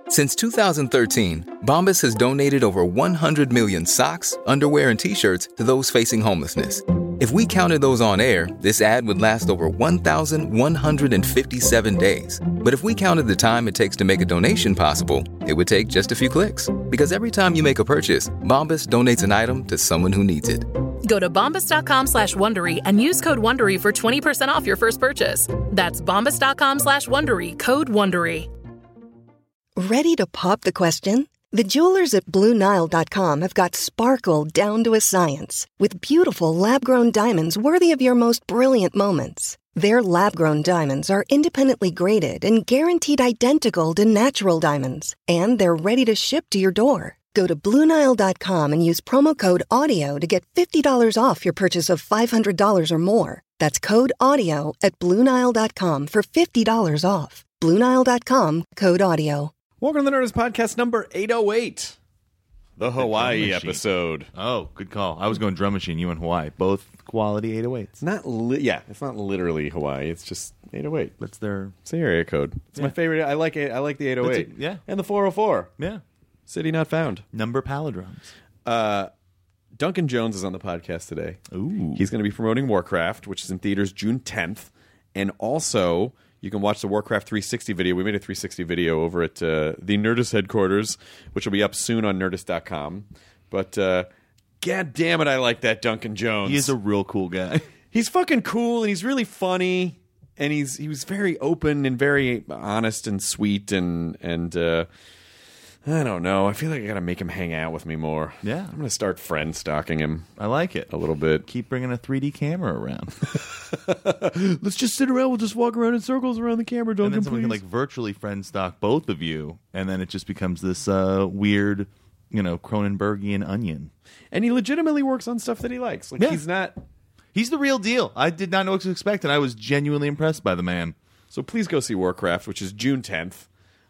Since 2013, Bombas has donated over 100 million socks, underwear, and T-shirts to those facing homelessness. If we counted those on air, this ad would last over 1,157 days. But if we counted the time it takes to make a donation possible, it would take just a few clicks. Because every time you make a purchase, Bombas donates an item to someone who needs it. Go to bombas.com/Wondery and use code Wondery for 20% off your first purchase. That's bombas.com/Wondery, code Wondery. Ready to pop the question? The jewelers at BlueNile.com have got sparkle down to a science with beautiful lab-grown diamonds worthy of your most brilliant moments. Their lab-grown diamonds are independently graded and guaranteed identical to natural diamonds, and they're ready to ship to your door. Go to BlueNile.com and use promo code AUDIO to get $50 off your purchase of $500 or more. That's code AUDIO at BlueNile.com for $50 off. BlueNile.com, code AUDIO. Welcome to the Nerdist Podcast number 808. The Hawaii episode. Oh, good call. I was going drum machine. You in Hawaii. Both quality 808s. It's not it's not literally Hawaii. It's just 808. That's their... It's the area code. It's my favorite. I like it. I like the 808. Yeah. And the 404. Yeah. City not found. Number palindromes. Duncan Jones is on the podcast today. Ooh. He's going to be promoting Warcraft, which is in theaters June 10th. And also, you can watch the Warcraft 360 video. We made a 360 video over at the Nerdist headquarters, which will be up soon on Nerdist.com. But, god damn it, I like that Duncan Jones. He is a real cool guy. He's fucking cool, and he's really funny. And he was very open and very honest and sweet. And I don't know. I feel like I got to make him hang out with me more. Yeah. I'm going to start friend stalking him. I like it. A little bit. Keep bringing a 3D camera around. Let's just sit around. We'll just walk around in circles around the camera, Duncan, and then someone can virtually friend stalk both of you, and then it just becomes this weird, Cronenbergian onion. And he legitimately works on stuff that he likes. Like, he's not... He's the real deal. I did not know what to expect, and I was genuinely impressed by the man. So please go see Warcraft, which is June 10th.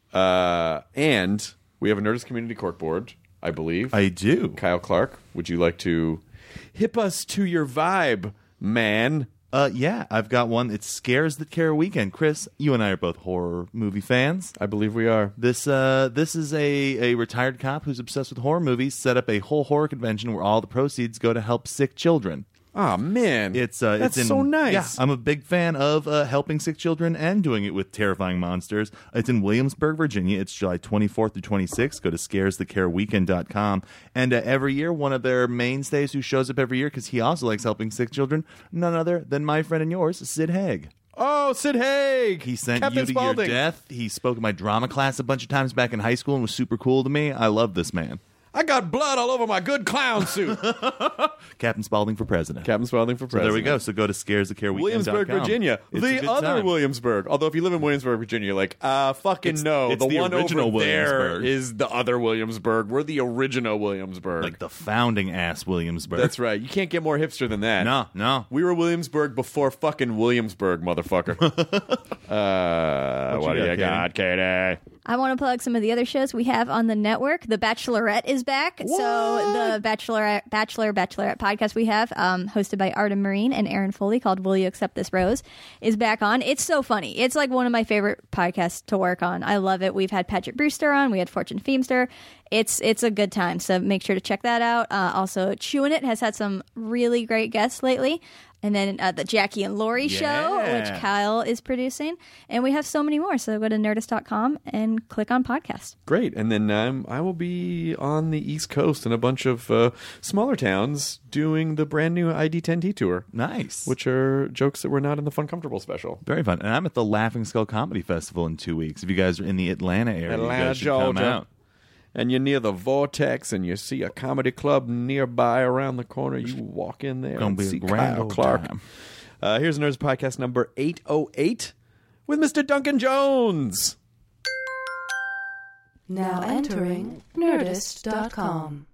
And we have a Nerdist Community Corkboard, I believe. I do. Kyle Clark, would you like to hip us to your vibe, man? Yeah, I've got one. It's Scares That Care Weekend. Chris, you and I are both horror movie fans. I believe we are. This is a retired cop who's obsessed with horror movies, set up a whole horror convention where all the proceeds go to help sick children. Oh, man. That's so nice. Yeah, I'm a big fan of helping sick children and doing it with terrifying monsters. It's in Williamsburg, Virginia. It's July 24th through 26th. Go to scaresthecareweekend.com. And every year, one of their mainstays who shows up every year, because he also likes helping sick children, none other than my friend and yours, Sid Haig. Oh, Sid Haig! He sent Captain you to Spaulding. your death. He spoke in my drama class a bunch of times back in high school and was super cool to me. I love this man. I got blood all over my good clown suit. Captain Spaulding for president. Captain Spaulding for president. So there we go. So go to scaresthecareweekend.com. Williamsburg, Virginia. The other time. Williamsburg. Although if you live in Williamsburg, Virginia, you're like, fucking no. It's the one original over there Williamsburg. is the other Williamsburg. We're the original Williamsburg. Like the founding ass Williamsburg. That's right. You can't get more hipster than that. No. We were Williamsburg before fucking Williamsburg, motherfucker. What do you got, Katie? I want to plug some of the other shows we have on the network. The Bachelorette is back. What? So the Bachelorette podcast we have, hosted by Artem Marine and Aaron Foley, called Will You Accept This Rose, is back on. It's so funny. It's like one of my favorite podcasts to work on. I love it. We've had Patrick Brewster on. We had Fortune Feimster. It's a good time. So make sure to check that out. Also, Chewin' It has had some really great guests lately. And then the Jackie and Laurie show, which Kyle is producing. And we have so many more. So go to Nerdist.com and click on podcast. Great. And then I will be on the East Coast in a bunch of smaller towns doing the brand new ID10T tour. Nice. Which are jokes that were not in the Fun Comfortable special. Very fun. And I'm at the Laughing Skull Comedy Festival in 2 weeks. If you guys are in the Atlanta area, you guys should come out. And you're near the Vortex, and you see a comedy club nearby around the corner. You walk in there and see Kyle Clark. Here's Nerds Podcast number 808 with Mr. Duncan Jones. Now entering Nerdist.com.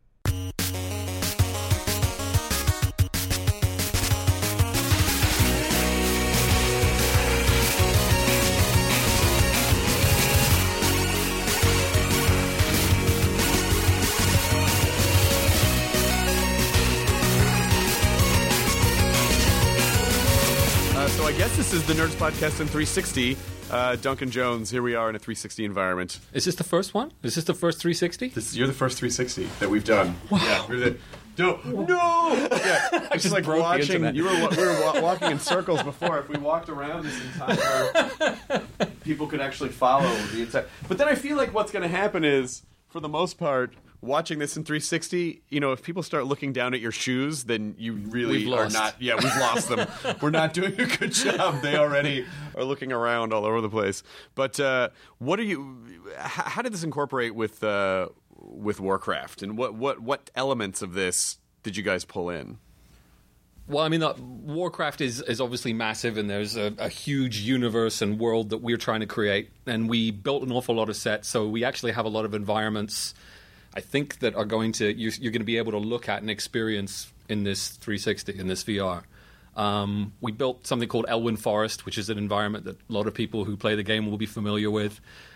So I guess this is the Nerds Podcast in 360. Duncan Jones, here we are in a 360 environment. Is this the first one? Is this the first 360? You're the first 360 that we've done. Wow. Yeah, no! Yeah, I just like broke the watching. internet. We were walking in circles before. If we walked around this entire, people could actually follow the entire. But then I feel like what's going to happen is, for the most part, watching this in 360, if people start looking down at your shoes, then you really are not. Yeah, we've lost them. We're not doing a good job. They already are looking around all over the place. But what are you? How did this incorporate with Warcraft, and what elements of this did you guys pull in? Well, I mean, Warcraft is obviously massive, and there's a huge universe and world that we're trying to create. And we built an awful lot of sets, so we actually have a lot of environments, I think, that are going to you're going to be able to look at and experience in this 360, in this VR. We built something called Elwyn Forest, which is an environment that a lot of people who play the game will be familiar with.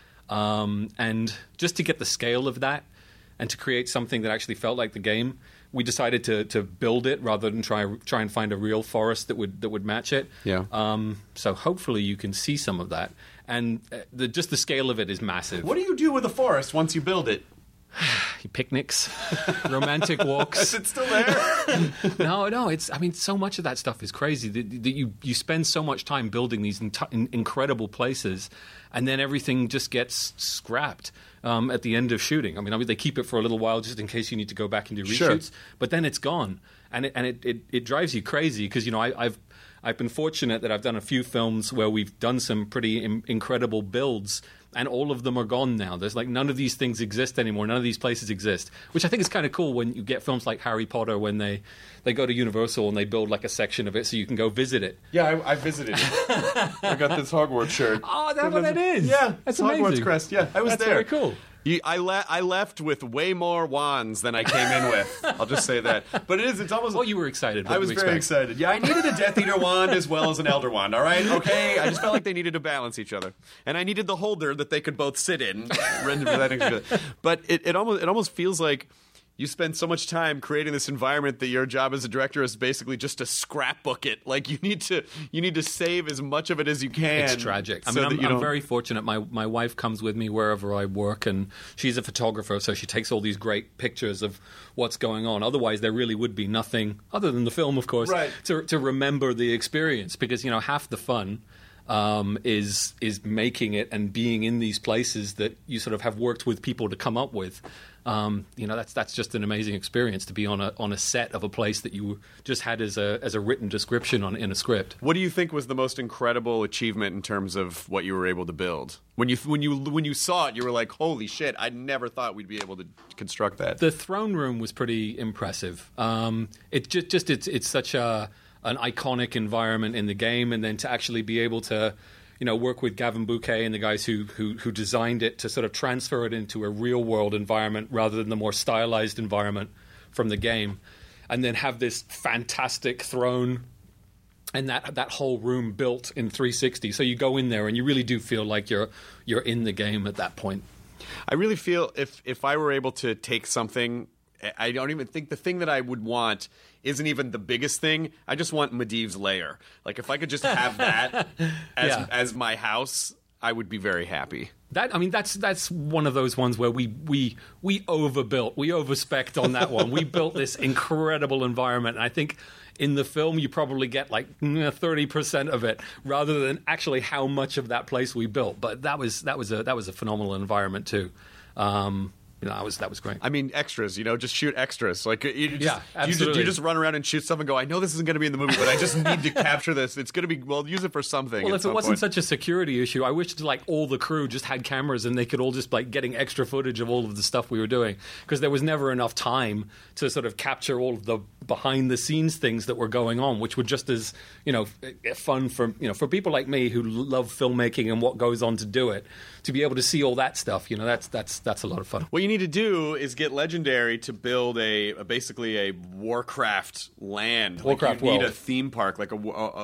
And just to get the scale of that, and to create something that actually felt like the game, we decided to build it rather than try and find a real forest that would match it. Yeah. So hopefully you can see some of that, and just the scale of it is massive. What do you do with a forest once you build it? Picnics, romantic walks. Is it still there? No. It's. I mean, so much of that stuff is crazy. That you spend so much time building these incredible places, and then everything just gets scrapped at the end of shooting. I mean, they keep it for a little while just in case you need to go back and do reshoots. Sure. But then it's gone, and it drives you crazy because I've been fortunate that I've done a few films where we've done some pretty incredible builds, and all of them are gone now. There's none of these things exist anymore. None of these places exist, which I think is kind of cool when you get films like Harry Potter, when they go to Universal and they build a section of it so you can go visit it. Yeah, I visited it. I got this Hogwarts shirt. Oh, that's what that is? Yeah, that's amazing. Hogwarts crest. Yeah, I was that's there. Very cool. I left with way more wands than I came in with. I'll just say that. But it's almost... Well, you were excited. I was very excited. Yeah, I needed a Death Eater wand as well as an Elder wand, all right? Okay? I just felt like they needed to balance each other. And I needed the holder that they could both sit in. But it almost feels like you spend so much time creating this environment that your job as a director is basically just to scrapbook it. You need to save as much of it as you can. It's tragic. I'm very fortunate. My wife comes with me wherever I work, and she's a photographer, so she takes all these great pictures of what's going on. Otherwise, there really would be nothing other than the film, of course, right, to remember the experience. Because half the fun is making it and being in these places that you sort of have worked with people to come up with. That's just an amazing experience to be on a set of a place that you just had as a written description in a script. What do you think was the most incredible achievement in terms of what you were able to build? When you saw it, you were like, "Holy shit! I never thought we'd be able to construct that." The throne room was pretty impressive. It's such an iconic environment in the game, and then to actually be able to work with Gavin Bouquet and the guys who designed it to sort of transfer it into a real-world environment rather than the more stylized environment from the game, and then have this fantastic throne and that whole room built in 360. So you go in there and you really do feel like you're in the game at that point. I really feel if I were able to take something... I don't even think the thing that I would want isn't even the biggest thing. I just want Medivh's lair. Like, if I could just have that as my house, I would be very happy. That's one of those ones where we overbuilt, we overspec'd on that one. We built this incredible environment, and I think in the film you probably get like 30% of it, rather than actually how much of that place we built. But that was a phenomenal environment too. That was great. I mean, extras, just shoot extras. Like, you just run around and shoot stuff and go, I know this isn't going to be in the movie, but I just need to capture this. It's going to be, use it for something. Well, if it wasn't such a security issue, I wish all the crew just had cameras and they could all just getting extra footage of all of the stuff we were doing, because there was never enough time to sort of capture all of the behind the scenes things that were going on, which were just as fun for people like me who love filmmaking and what goes on to do it, to be able to see all that stuff. That's a lot of fun. What you need to do is get Legendary to build basically a Warcraft land. Warcraft you need world. a theme park, a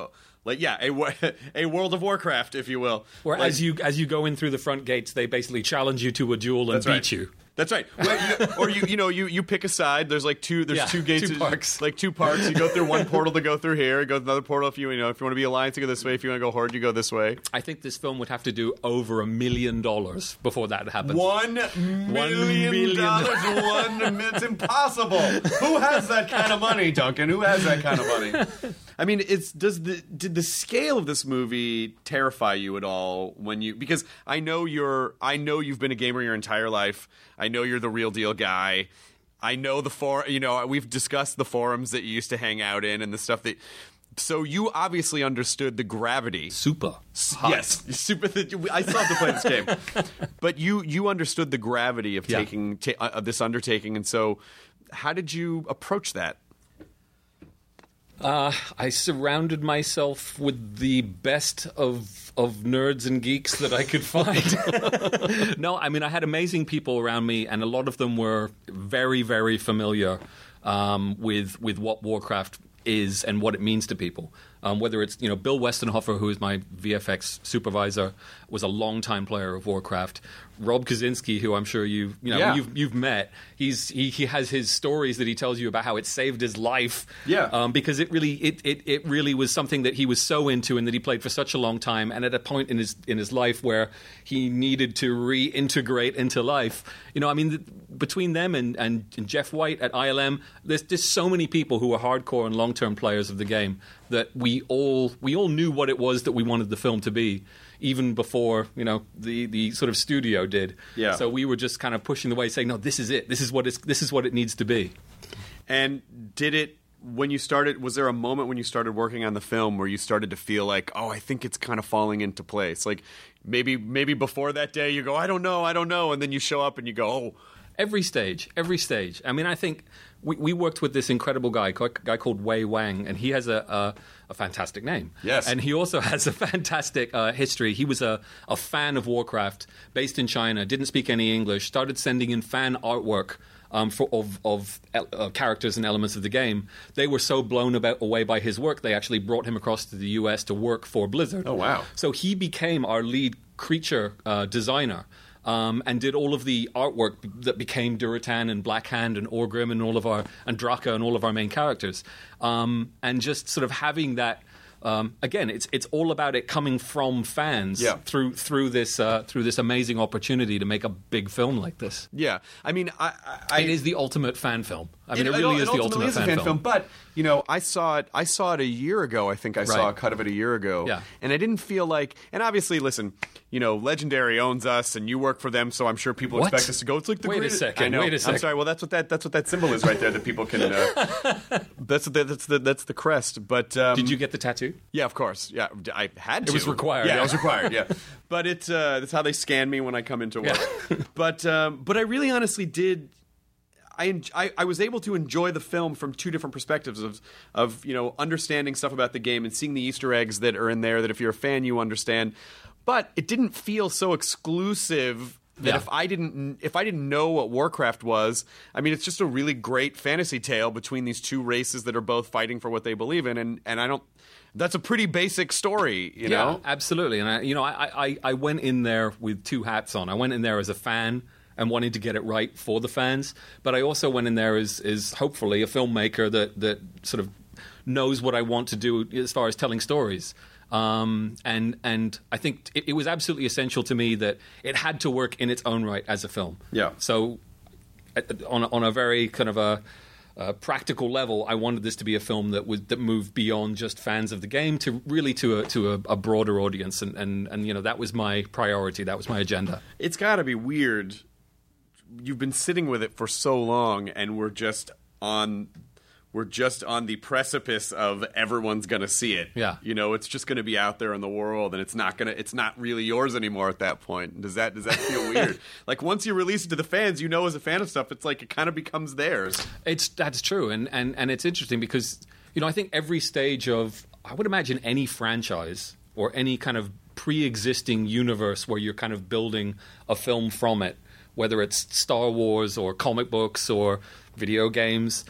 World of Warcraft, if you will. Where as you go in through the front gates, they basically challenge you to a duel and beat you. That's right. Well, you pick a side. There's like two gates, 2 parks. like 2 parks. You go through one portal to go through here. Go to another portal if you want to be Alliance, you go this way. If you want to go Horde, you go this way. I think this film would have to do over $1 million before that happens. $1 million. It's impossible. Who has that kind of money, Duncan? Who has that kind of money? I mean, did the scale of this movie terrify you at all because I know you've been a gamer your entire life. I know you're the real deal guy. I know we've discussed the forums that you used to hang out in and the stuff that. So you obviously understood the gravity. Super. Yes, super. I still have to play this game, but you understood the gravity of taking this undertaking, and so how did you approach that? I surrounded myself with the best of nerds and geeks that I could find. No, I mean, I had amazing people around me, and a lot of them were very, very familiar with what Warcraft is and what it means to people. Whether it's Bill Westenhofer, who is my VFX supervisor, was a longtime player of Warcraft. Rob Kaczynski, who I'm sure you've met, he has his stories that he tells you about how it saved his life. Yeah. Because it really was something that he was so into and that he played for such a long time. And at a point in his life where he needed to reintegrate into life, between them and Jeff White at ILM, there's so many people who are hardcore and long-term players of the game that we all knew what it was that we wanted the film to be, even before the sort of studio did. Yeah. So we were just kind of pushing the way, saying, "No, this is it. This is what it needs to be." And when you started? Was there a moment when you started working on the film where you started to feel like, "Oh, I think it's kind of falling into place"? Like maybe before that day, you go, "I don't know," and then you show up and you go, "Oh." Every stage. I mean, I think we worked with this incredible guy called Wei Wang, and he has a fantastic name. Yes. And he also has a fantastic history. He was a fan of Warcraft, based in China, didn't speak any English, started sending in fan artwork of characters and elements of the game. They were so blown away by his work, they actually brought him across to the US to work for Blizzard. Oh, wow. So he became our lead creature designer. And did all of the artwork that became Duratan and Blackhand and Orgrim and and Draka and all of our main characters. And just sort of having that. Again, it's all about it coming from fans through this amazing opportunity to make a big film like this. Yeah, I mean, it is the ultimate fan film. I mean, it really is the ultimate fan film. But I saw it a year ago. I think I saw a cut of it a year ago. Yeah. And I didn't feel like. And obviously, listen, Legendary owns us, and you work for them, so I'm sure people expect us to go. It's like the greatest. Wait a second. I'm sorry. Well, that's what that symbol is right there that people can. That's the crest. But did you get the tattoo? Yeah, of course. Yeah, I had to. It was required. Yeah, it was required. Yeah, but that's how they scan me when I come into work. Yeah. But I really honestly did. I was able to enjoy the film from two different perspectives of understanding stuff about the game and seeing the Easter eggs that are in there that if you're a fan you understand, but it didn't feel so exclusive that if I didn't know what Warcraft was, I mean, it's just a really great fantasy tale between these two races that are both fighting for what they believe in, and I don't. That's a pretty basic story, you know. Absolutely. And I went in there with two hats on. I went in there as a fan and wanting to get it right for the fans, but I also went in there as hopefully a filmmaker that sort of knows what I want to do as far as telling stories. And I think it was absolutely essential to me that it had to work in its own right as a film. Yeah. So on a very kind of a practical level, I wanted this to be a film that moved beyond just fans of the game to really to a broader audience, and that was my priority. That was my agenda. It's got to be weird. You've been sitting with it for so long, and we're just on the precipice of everyone's going to see it. Yeah. It's just going to be out there in the world, and it's not really yours anymore at that point. Does that feel weird? Like once you release it to the fans, as a fan of stuff, it's like it kind of becomes theirs. That's true. And it's interesting because, I think every stage of, I would imagine any franchise or any kind of pre-existing universe where you're kind of building a film from it, whether it's Star Wars or comic books or video games,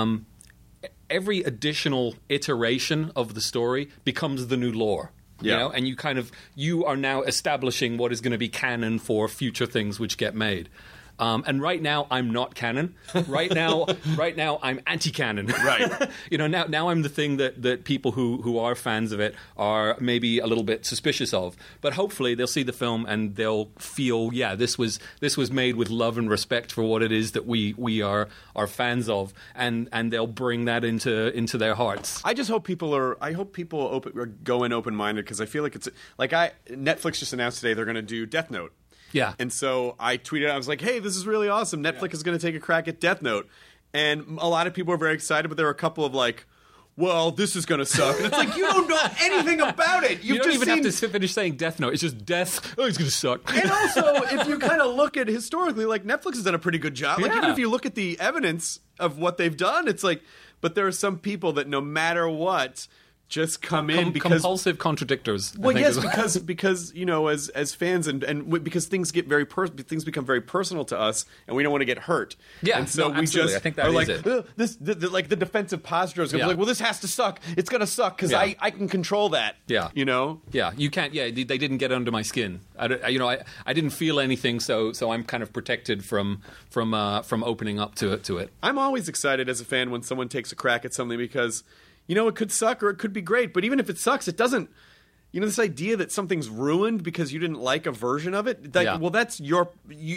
every additional iteration of the story becomes the new lore. Yeah. And you are now establishing what is going to be canon for future things which get made. And right now, I'm not canon. Right now, I'm anti-canon. Right. Now I'm the thing that people who are fans of it are maybe a little bit suspicious of. But hopefully, they'll see the film and they'll feel, yeah, this was made with love and respect for what it is that we are fans of, and they'll bring that into their hearts. I just hope people go in open-minded, because I feel like it's like Netflix just announced today they're going to do Death Note. Yeah. And so I tweeted, I was like, hey, this is really awesome. Netflix is going to take a crack at Death Note. And a lot of people are very excited, but there were a couple of like, well, this is going to suck. And it's like, you don't know anything about it. You don't even have to finish saying Death Note. It's just death. Oh, it's going to suck. And also, if you kind of look at historically, like, Netflix has done a pretty good job. Like, even if you look at the evidence of what they've done, it's like, but there are some people that no matter what, just come in because compulsive contradictors. Well, yes, because as fans and because things get things become very personal to us, and we don't want to get hurt. Yeah, and so no, we absolutely. just I think that are is like it. like the defensive posture is going to be like, well, this has to suck. It's going to suck because I can control that. Yeah, Yeah, you can't. Yeah, they didn't get under my skin. I didn't feel anything, so I'm kind of protected from opening up to it. I'm always excited as a fan when someone takes a crack at something because, it could suck or it could be great. But even if it sucks, it doesn't, this idea that something's ruined because you didn't like a version of it. Well, that's you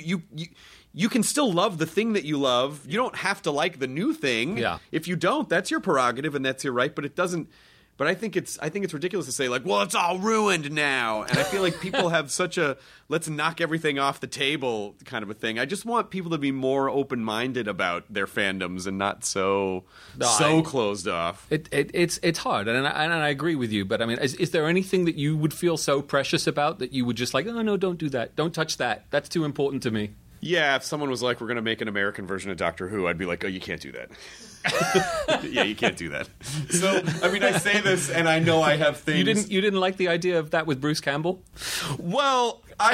can still love the thing that you love. You don't have to like the new thing. Yeah. If you don't, that's your prerogative and that's your right. But it doesn't. But I think it's ridiculous to say like, well, it's all ruined now. And I feel like people have such a let's knock everything off the table kind of a thing. I just want people to be more open-minded about their fandoms and not so closed off. It's hard, and I agree with you. But I mean, is there anything that you would feel so precious about that you would just like, oh no, don't do that, don't touch that. That's too important to me. Yeah, if someone was like, we're going to make an American version of Doctor Who, I'd be like, oh, you can't do that. Yeah, you can't do that. So, I mean, I say this, and I know I have things. You didn't like the idea of that with Bruce Campbell? Well, I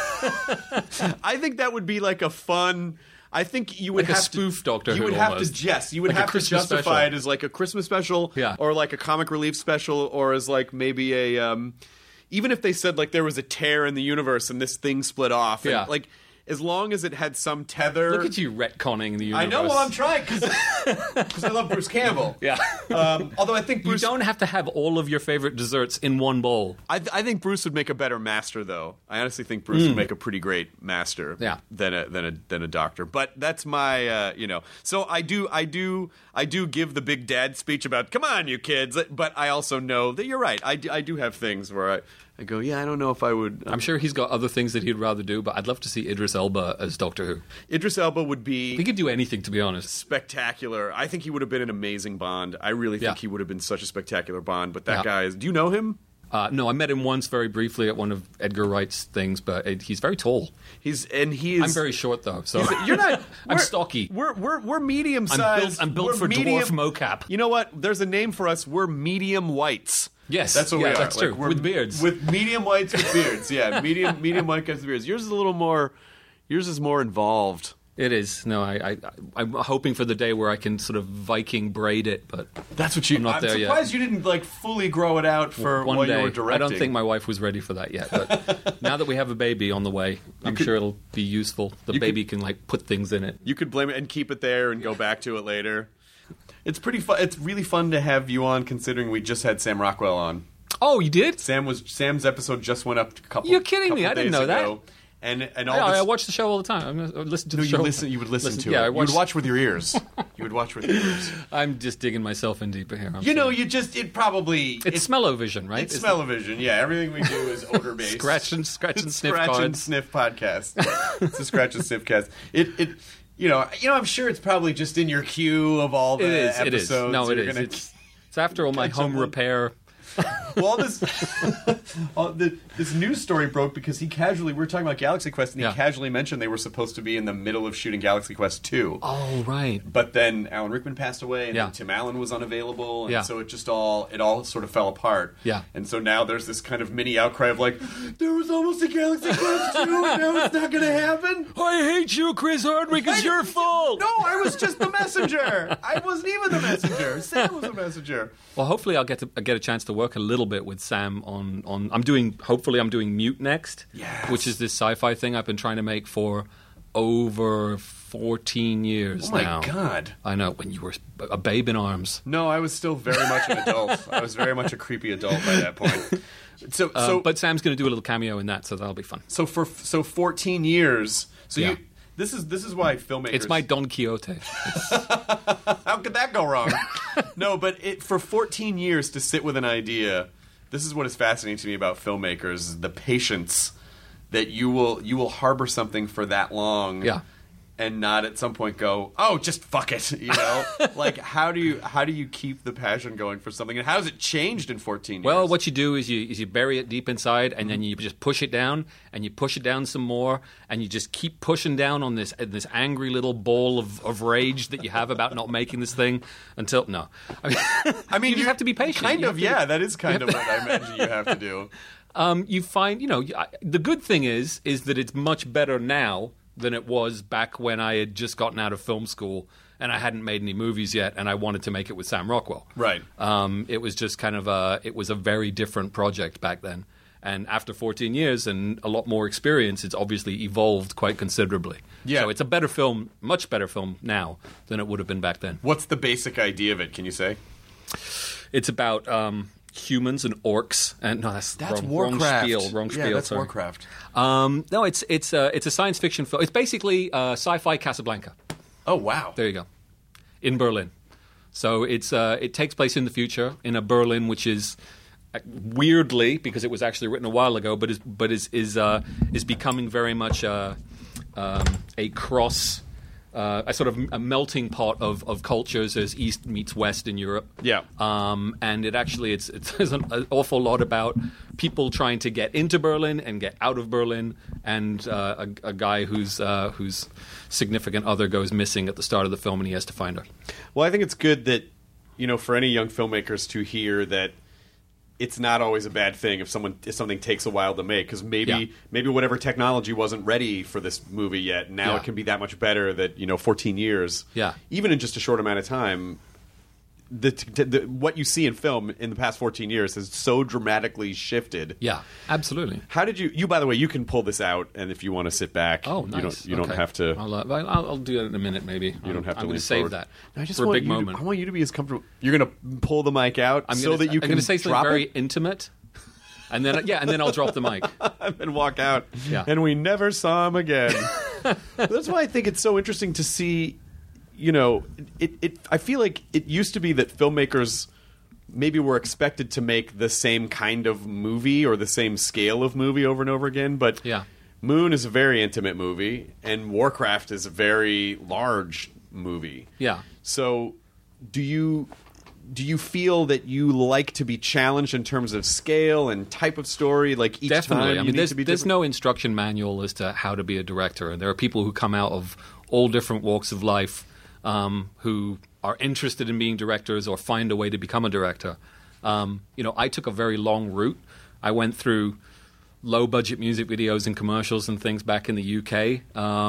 think that would be like a fun. I think you would like have a spoof Doctor Who. You would have to, yes, you would like have to justify special. It as like a Christmas special, or like a comic relief special, or as like maybe a. Even if they said like there was a tear in the universe and this thing split off, and, like. As long as it had some tether. Look at you retconning the universe. I know, well, I'm trying because I love Bruce Campbell. Yeah. Although I think Bruce... You don't have to have all of your favorite desserts in one bowl. I think Bruce would make a better master, though. I honestly think Bruce would make a pretty great master than a doctor. But that's my, So I do give the big dad speech about, come on, you kids. But I also know that you're right. I do have things where I go, yeah, I don't know if I would... I'm sure he's got other things that he'd rather do, but I'd love to see Idris Elba as Doctor Who. Idris Elba would be... He could do anything, to be honest. Spectacular. I think he would have been an amazing Bond. I really think he would have been such a spectacular Bond. But that guy is... Do you know him? No, I met him once very briefly at one of Edgar Wright's things, but he's very tall. I'm very short, though, so... You're not... I'm stocky. We're medium-sized. I'm built for dwarf mocap. You know what? There's a name for us. We're medium whites. Yes, that's what we are. That's true. With beards, with medium whites with beards. Yeah, medium white guys with beards. Yours is a little more. Yours is more involved. It is. No, I'm hoping for the day where I can sort of Viking braid it, but that's what you. I'm not there yet. I'm surprised you didn't like fully grow it out for one while day. You were directing. I don't think my wife was ready for that yet. But now that we have a baby on the way, I'm sure it'll be useful. The baby can like put things in it. You could blame it and keep it there and go back to it later. It's pretty fun. It's really fun to have you on, considering we just had Sam Rockwell on. Oh, you did? Sam's episode just went up a couple. You're kidding me! I didn't know that. And I watch the show all the time. I listen to the show. You would listen to it. You would watch with your ears. You would watch with your ears. I'm just digging myself in deeper here. It's smell-o-vision, right? It's smell-o-vision. Yeah, everything we do is odor based. Scratch and sniff. Scratch and sniff podcast. It's a scratch and sniff cast. I'm sure it's probably just in your queue of all the episodes. It is. No, it is. It's after all my home repair. Well, this news story broke because we were talking about Galaxy Quest, and he casually mentioned they were supposed to be in the middle of shooting Galaxy Quest 2. Oh, right. But then Alan Rickman passed away, and then Tim Allen was unavailable, and so it all sort of fell apart. Yeah. And so now there's this kind of mini outcry of like, there was almost a Galaxy Quest 2, and now it's not going to happen. I hate you, Chris Hardwick. It's your fault. No, I was just the messenger. I wasn't even the messenger. Sam was the messenger. Well, hopefully I'll get a chance to work a little bit with Sam on I'm doing Mute next, yes. which is this sci-fi thing I've been trying to make for over 14 years now. Oh, my God. I know, when you were a babe in arms. No, I was still very much an adult. I was very much a creepy adult by that point. But Sam's going to do a little cameo in that, so that'll be fun. So 14 years. So Yeah. this is why filmmakers. It's my Don Quixote. How could that go wrong? No, but for 14 years to sit with an idea, this is what is fascinating to me about filmmakers: the patience that you will harbor something for that long. Yeah. And not at some point go, oh, just fuck it, you know? Like, how do you keep the passion going for something, and how has it changed in 14 years? Well, what you do is you bury it deep inside, and then you just push it down, and you push it down some more, and you just keep pushing down on this angry little ball of rage that you have about not making this thing until no. I mean, you just have to be patient. Kind of, yeah. That is kind of what I imagine you have to do. You find, the good thing is that it's much better now than it was back when I had just gotten out of film school and I hadn't made any movies yet, and I wanted to make it with Sam Rockwell. Right. It was just kind of it was a very different project back then. And after 14 years and a lot more experience, it's obviously evolved quite considerably. Yeah. So it's a better film, much better film now than it would have been back then. What's the basic idea of it, can you say? It's about humans and orcs, and no, that's Warcraft. Wrong spiel. That's sorry. Warcraft. No, it's a science fiction film. It's basically sci-fi Casablanca. Oh wow! There you go, in Berlin. So it takes place in the future in a Berlin which is weirdly, because it was actually written a while ago, but is becoming very much a cross. A sort of a melting pot of cultures as East meets West in Europe. Yeah. And it's an awful lot about people trying to get into Berlin and get out of Berlin, and a guy whose significant other goes missing at the start of the film, and he has to find her. Well, I think it's good that, for any young filmmakers to hear that it's not always a bad thing if something takes a while to make, because maybe whatever technology wasn't ready for this movie yet. Now it can be that much better that 14 years, even in just a short amount of time. What you see in film in the past 14 years has so dramatically shifted. Yeah, absolutely. How did you? By the way, you can pull this out, and if you want to sit back, oh, nice. You don't have to. I'll do it in a minute, maybe. You don't have to. I'm going to save that for a big moment. I want you to be as comfortable. You're going to pull the mic out that you can. I'm going to say something very intimate, and then I'll drop the mic and walk out. Yeah. And we never saw him again. That's why I think it's so interesting to see. I feel like it used to be that filmmakers maybe were expected to make the same kind of movie or the same scale of movie over and over again. But Moon is a very intimate movie, and Warcraft is a very large movie. Yeah. So do you feel that you like to be challenged in terms of scale and type of story? Like each Definitely. time, I mean, there's no instruction manual as to how to be a director, and there are people who come out of all different walks of life. Who are interested in being directors or find a way to become a director. I took a very long route. I went through low-budget music videos and commercials and things back in the UK,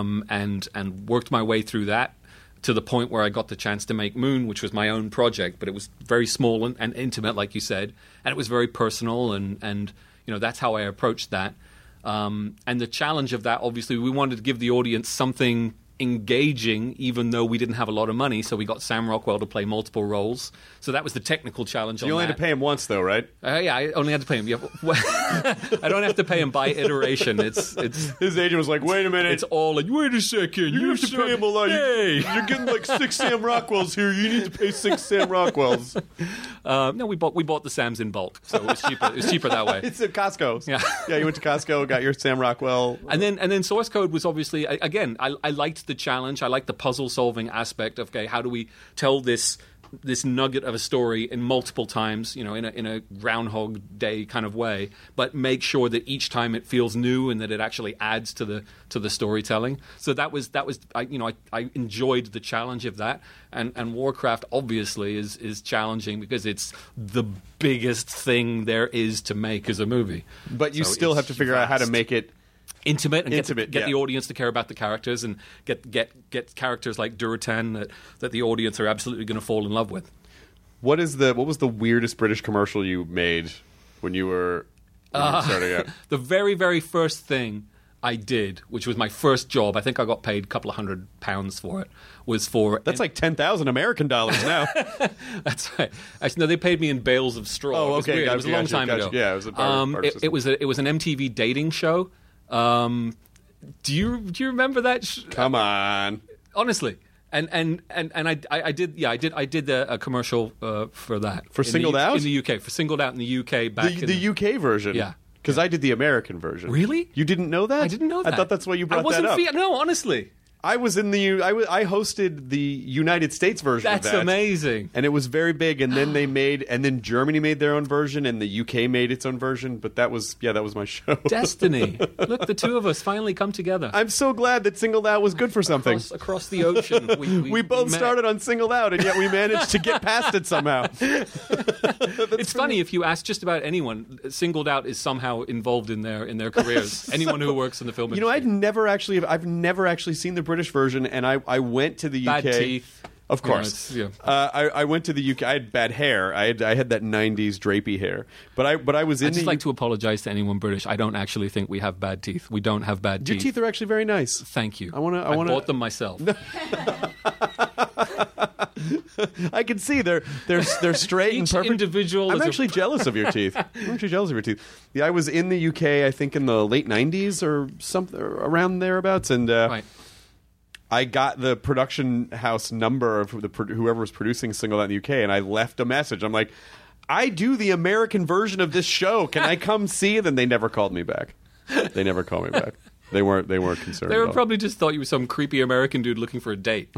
and worked my way through that to the point where I got the chance to make Moon, which was my own project, but it was very small and intimate, like you said, and it was very personal, and that's how I approached that. And the challenge of that, obviously, we wanted to give the audience something engaging, even though we didn't have a lot of money, so we got Sam Rockwell to play multiple roles. So that was the technical challenge. You only had to pay him once, though, right? Yeah, I only had to pay him. Yeah. I don't have to pay him by iteration. It's his agent was like, "Wait a minute." It's all like, "Wait a second, you have to pay him a lot. Hey. You're getting like 6 Sam Rockwells here. You need to pay 6 Sam Rockwells." No, we bought the Sams in bulk, so it was cheaper. It was cheaper that way. It's at Costco. Yeah, you went to Costco, got your Sam Rockwell, and then Source Code was obviously again. I liked the challenge. I liked the puzzle solving aspect of how do we tell this nugget of a story in multiple times, in a Groundhog Day kind of way, but make sure that each time it feels new and that it actually adds to the storytelling. So that was I enjoyed the challenge of that, and Warcraft obviously is challenging because it's the biggest thing there is to make as a movie. But you still have to figure out how to make it intimate and get the audience to care about the characters and get characters like Duratan that the audience are absolutely going to fall in love with. What was the weirdest British commercial you made when you were starting out? The very, very first thing I did, which was my first job. I think I got paid a couple of £100 for it. Was for That's like 10,000 American dollars now. That's right. Actually, no, they paid me in bales of straw. Oh, it was okay. weird. It was a long time ago. Yeah, it was it was an MTV dating show. Do you remember that? Come on. Honestly. And I did a commercial for that for Singled Out in the UK for Singled Out in the UK back in the UK version. Yeah. Because I did the American version. Really? You didn't know that? I didn't know that. I thought that's why you brought that up. No, honestly. I was in I hosted the United States version of that. That's amazing. And it was very big, and then then Germany made their own version, and the UK made its own version, but that was my show. Destiny. Look, the two of us finally come together. I'm so glad that Singled Out was good for something. Across the ocean. We both started on Singled Out, and yet we managed to get past it somehow. It's funny, if you ask just about anyone, Singled Out is somehow involved in their careers. Anyone who works in the film industry. I've never actually seen the British version, and I went to the UK. Bad teeth. Of course. Yeah. I went to the UK. I had bad hair. I had that 90s drapey hair. But I was in I'd just like to apologize to anyone British. I don't actually think we have bad teeth. We don't have bad teeth. Your teeth are actually very nice. Thank you. I bought them myself. I can see they're straight and perfect. Individual. I'm actually jealous of your teeth. Yeah, I was in the UK, I think in the late 90s or something around thereabouts, and right. I got the production house number of whoever was producing Singled Out in the UK, and I left a message. I'm like, I do the American version of this show. Can I come see it? And they never called me back. They never called me back. They weren't concerned. They probably just thought you were some creepy American dude looking for a date.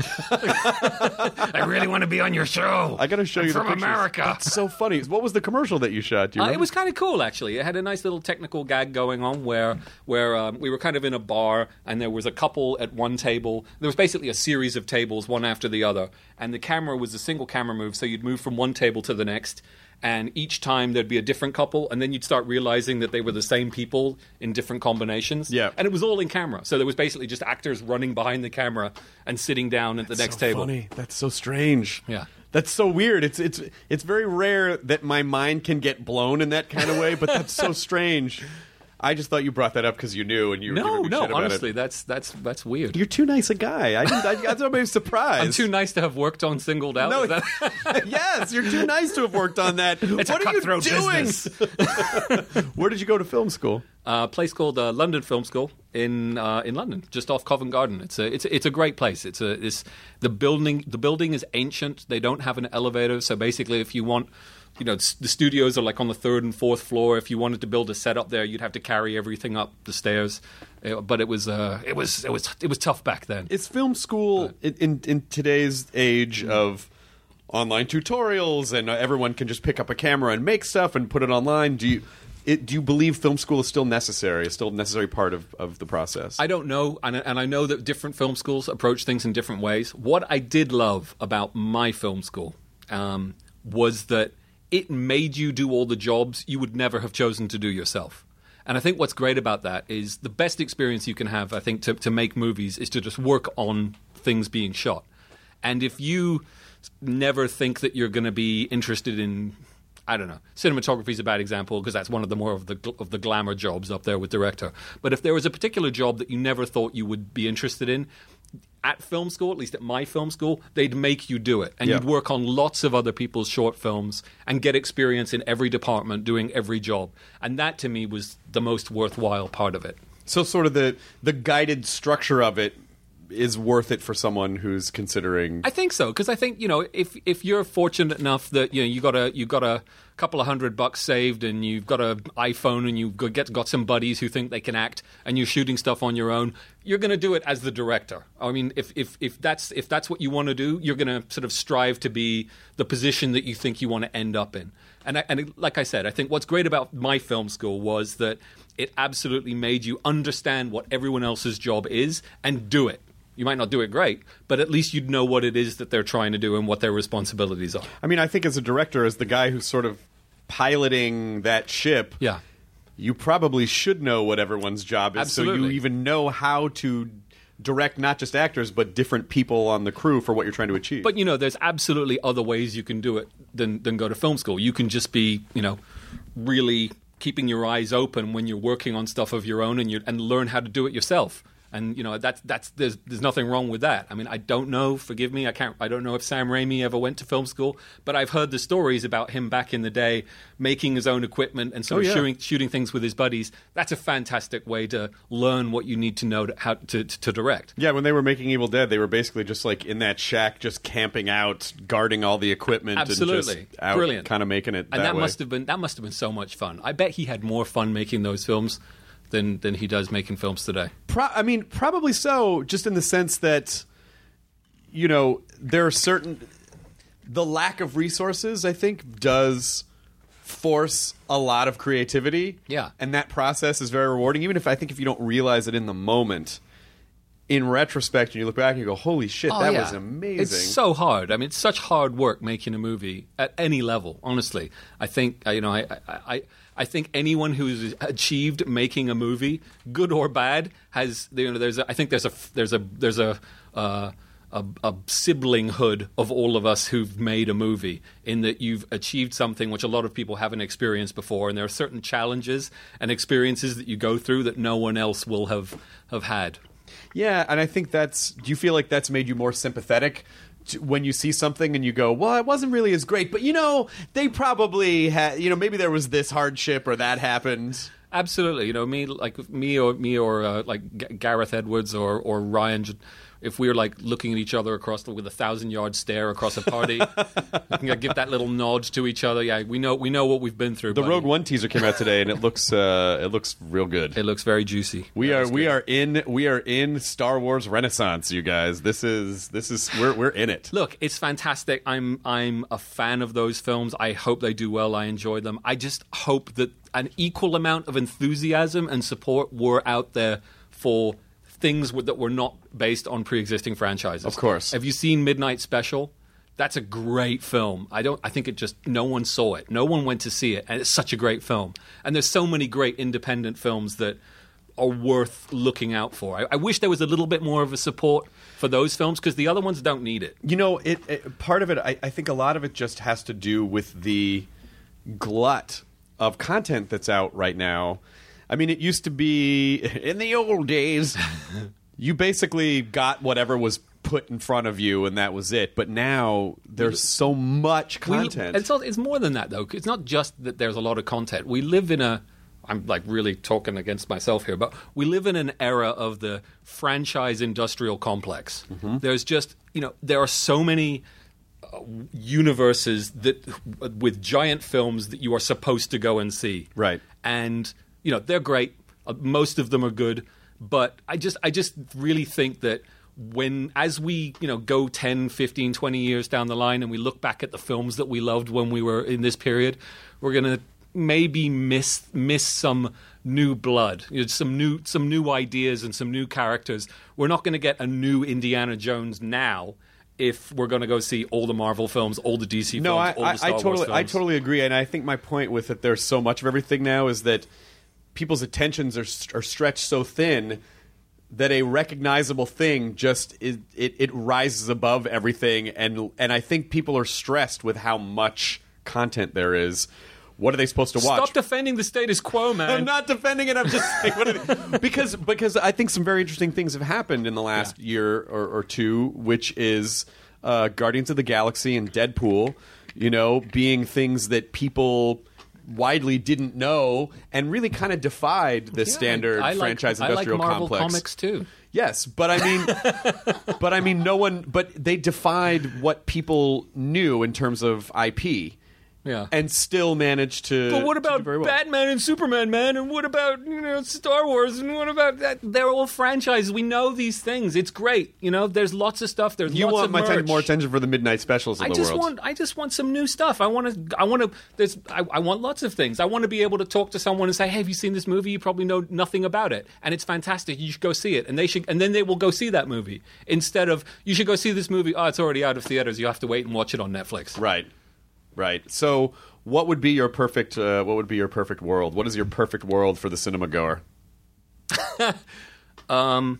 I really want to be on your show. I got to show you the from pictures. America. That's so funny. What was the commercial that you shot? Do you remember? It was kind of cool, actually. It had a nice little technical gag going on where we were kind of in a bar, and there was a couple at one table. There was basically a series of tables, one after the other, and the camera was a single camera move, so you'd move from one table to the next. And each time there'd be a different couple, and then you'd start realizing that they were the same people in different combinations. Yeah. And it was all in camera. So there was basically just actors running behind the camera and sitting down at the next table. Funny. That's so strange. Yeah. That's so weird. It's very rare that my mind can get blown in that kind of way, but that's so strange. I just thought you brought that up because you knew and you were giving me shit about honestly, it. that's weird. You're too nice a guy. I thought I was surprised. I'm too nice to have worked on Singled Out. No, yes, you're too nice to have worked on that. It's what a cutthroat business. Where did you go to film school? A place called London Film School in London, just off Covent Garden. It's a great place. The building is ancient. They don't have an elevator, so basically, if you want. The studios are like on the third and fourth floor. If you wanted to build a set up there, you'd have to carry everything up the stairs. But it was tough back then. Is film school in today's age of online tutorials and everyone can just pick up a camera and make stuff and put it online? Do you believe film school is still necessary? Is still a necessary part of the process? I don't know, and I know that different film schools approach things in different ways. What I did love about my film school was that it made you do all the jobs you would never have chosen to do yourself. And I think what's great about that is the best experience you can have, I think, to make movies is to just work on things being shot. And if you never think that you're going to be interested in, I don't know, cinematography is a bad example because that's one of the more of the glamour jobs up there with director. But if there was a particular job that you never thought you would be interested in, at film school, at least at my film school, they'd make you do it. And you'd work on lots of other people's short films and get experience in every department doing every job. And that, to me, was the most worthwhile part of it. So sort of the guided structure of it is worth it for someone who's considering. I think so, because I think if you're fortunate enough that you got a couple of $100 saved and you've got an iPhone and you've got some buddies who think they can act and you're shooting stuff on your own, you're going to do it as the director. I mean, if that's what you want to do, you're going to sort of strive to be the position that you think you want to end up in. And like I said, I think what's great about my film school was that it absolutely made you understand what everyone else's job is and do it. You might not do it great, but at least you'd know what it is that they're trying to do and what their responsibilities are. I mean, I think as a director, as the guy who's sort of piloting that ship, you probably should know what everyone's job is. Absolutely. So you even know how to direct not just actors, but different people on the crew for what you're trying to achieve. But, there's absolutely other ways you can do it than go to film school. You can just be, really keeping your eyes open when you're working on stuff of your own, and learn how to do it yourself. And there's nothing wrong with that. I mean, I don't know. Forgive me. I don't know if Sam Raimi ever went to film school, but I've heard the stories about him back in the day making his own equipment and sort of shooting things with his buddies. That's a fantastic way to learn what you need to know how to direct. Yeah, when they were making Evil Dead, they were basically just like in that shack, just camping out, guarding all the equipment, absolutely, and just out, brilliant, kind of making it. And that way. must have been so much fun. I bet he had more fun making those films than he does making films today. Probably so, just in the sense that, there are the lack of resources, I think, does force a lot of creativity. Yeah. And that process is very rewarding, even if you don't realize it in the moment. In retrospect, and you look back and you go, holy shit, that was amazing. It's so hard. I mean, it's such hard work making a movie at any level, honestly. I think, I think anyone who's achieved making a movie, good or bad, has there's a siblinghood of all of us who've made a movie, in that you've achieved something which a lot of people haven't experienced before, and there are certain challenges and experiences that you go through that no one else will have had. Yeah, and I think do you feel like that's made you more sympathetic when you see something and you go, well, it wasn't really as great, but they probably had, maybe there was this hardship or that happened. Absolutely. Me or Gareth Edwards or Ryan, if we were like looking at each other with a 1,000-yard stare across a party, we can give that little nod to each other. Yeah, we know what we've been through. The Rogue One teaser came out today, and it looks real good. It looks very juicy. We are in Star Wars Renaissance, you guys. We're in it. Look, it's fantastic. I'm a fan of those films. I hope they do well. I enjoy them. I just hope that an equal amount of enthusiasm and support were out there for things that were not based on pre-existing franchises. Of course. Have you seen Midnight Special? That's a great film. I think no one saw it. No one went to see it, and it's such a great film. And there's so many great independent films that are worth looking out for. I wish there was a little bit more of a support for those films, because the other ones don't need it. Part of it, I think a lot of it just has to do with the glut of content that's out right now. I mean, it used to be, in the old days, you basically got whatever was put in front of you, and that was it. But now there's so much content. It's more than that, though. It's not just that there's a lot of content. We live in I'm like really talking against myself here, but we live in an era of the franchise industrial complex. Mm-hmm. There's just, there are so many universes with giant films that you are supposed to go and see. Right. And they're great. Most of them are good, but I just really think that as we go 10, 15, 20 years down the line, and we look back at the films that we loved when we were in this period, we're going to maybe miss some new blood, some new ideas and some new characters. We're not going to get a new Indiana Jones now if we're going to go see all the Marvel films, all the DC films, all the Star Wars films. I totally agree, and I think my point with it, there's so much of everything now, is that people's attentions are stretched so thin that a recognizable thing just it rises above everything, and I think people are stressed with how much content there is. What are they supposed to watch? Stop defending the status quo, man. I'm not defending it. I'm just saying because I think some very interesting things have happened in the last year or two, which is Guardians of the Galaxy and Deadpool, being things that people widely didn't know and really kind of defied the standard franchise industrial complex. I like Marvel complex. comics too. Yes, but I mean, no one. But they defied what people knew in terms of IP. Yeah, and still managed to. But what about Batman and Superman, man? And what about Star Wars? And what about that? They're all franchises. We know these things. It's great. There's lots of stuff. There's you lots want of merch. More attention for the midnight specials of the world. I just want some new stuff. I want lots of things. I want to be able to talk to someone and say, "Hey, have you seen this movie? You probably know nothing about it, and it's fantastic. You should go see it." And then they will go see that movie instead of, "You should go see this movie. Oh, it's already out of theaters. You have to wait and watch it on Netflix." Right. So, what would be your perfect? What would be your perfect world? What is your perfect world for the cinema goer? I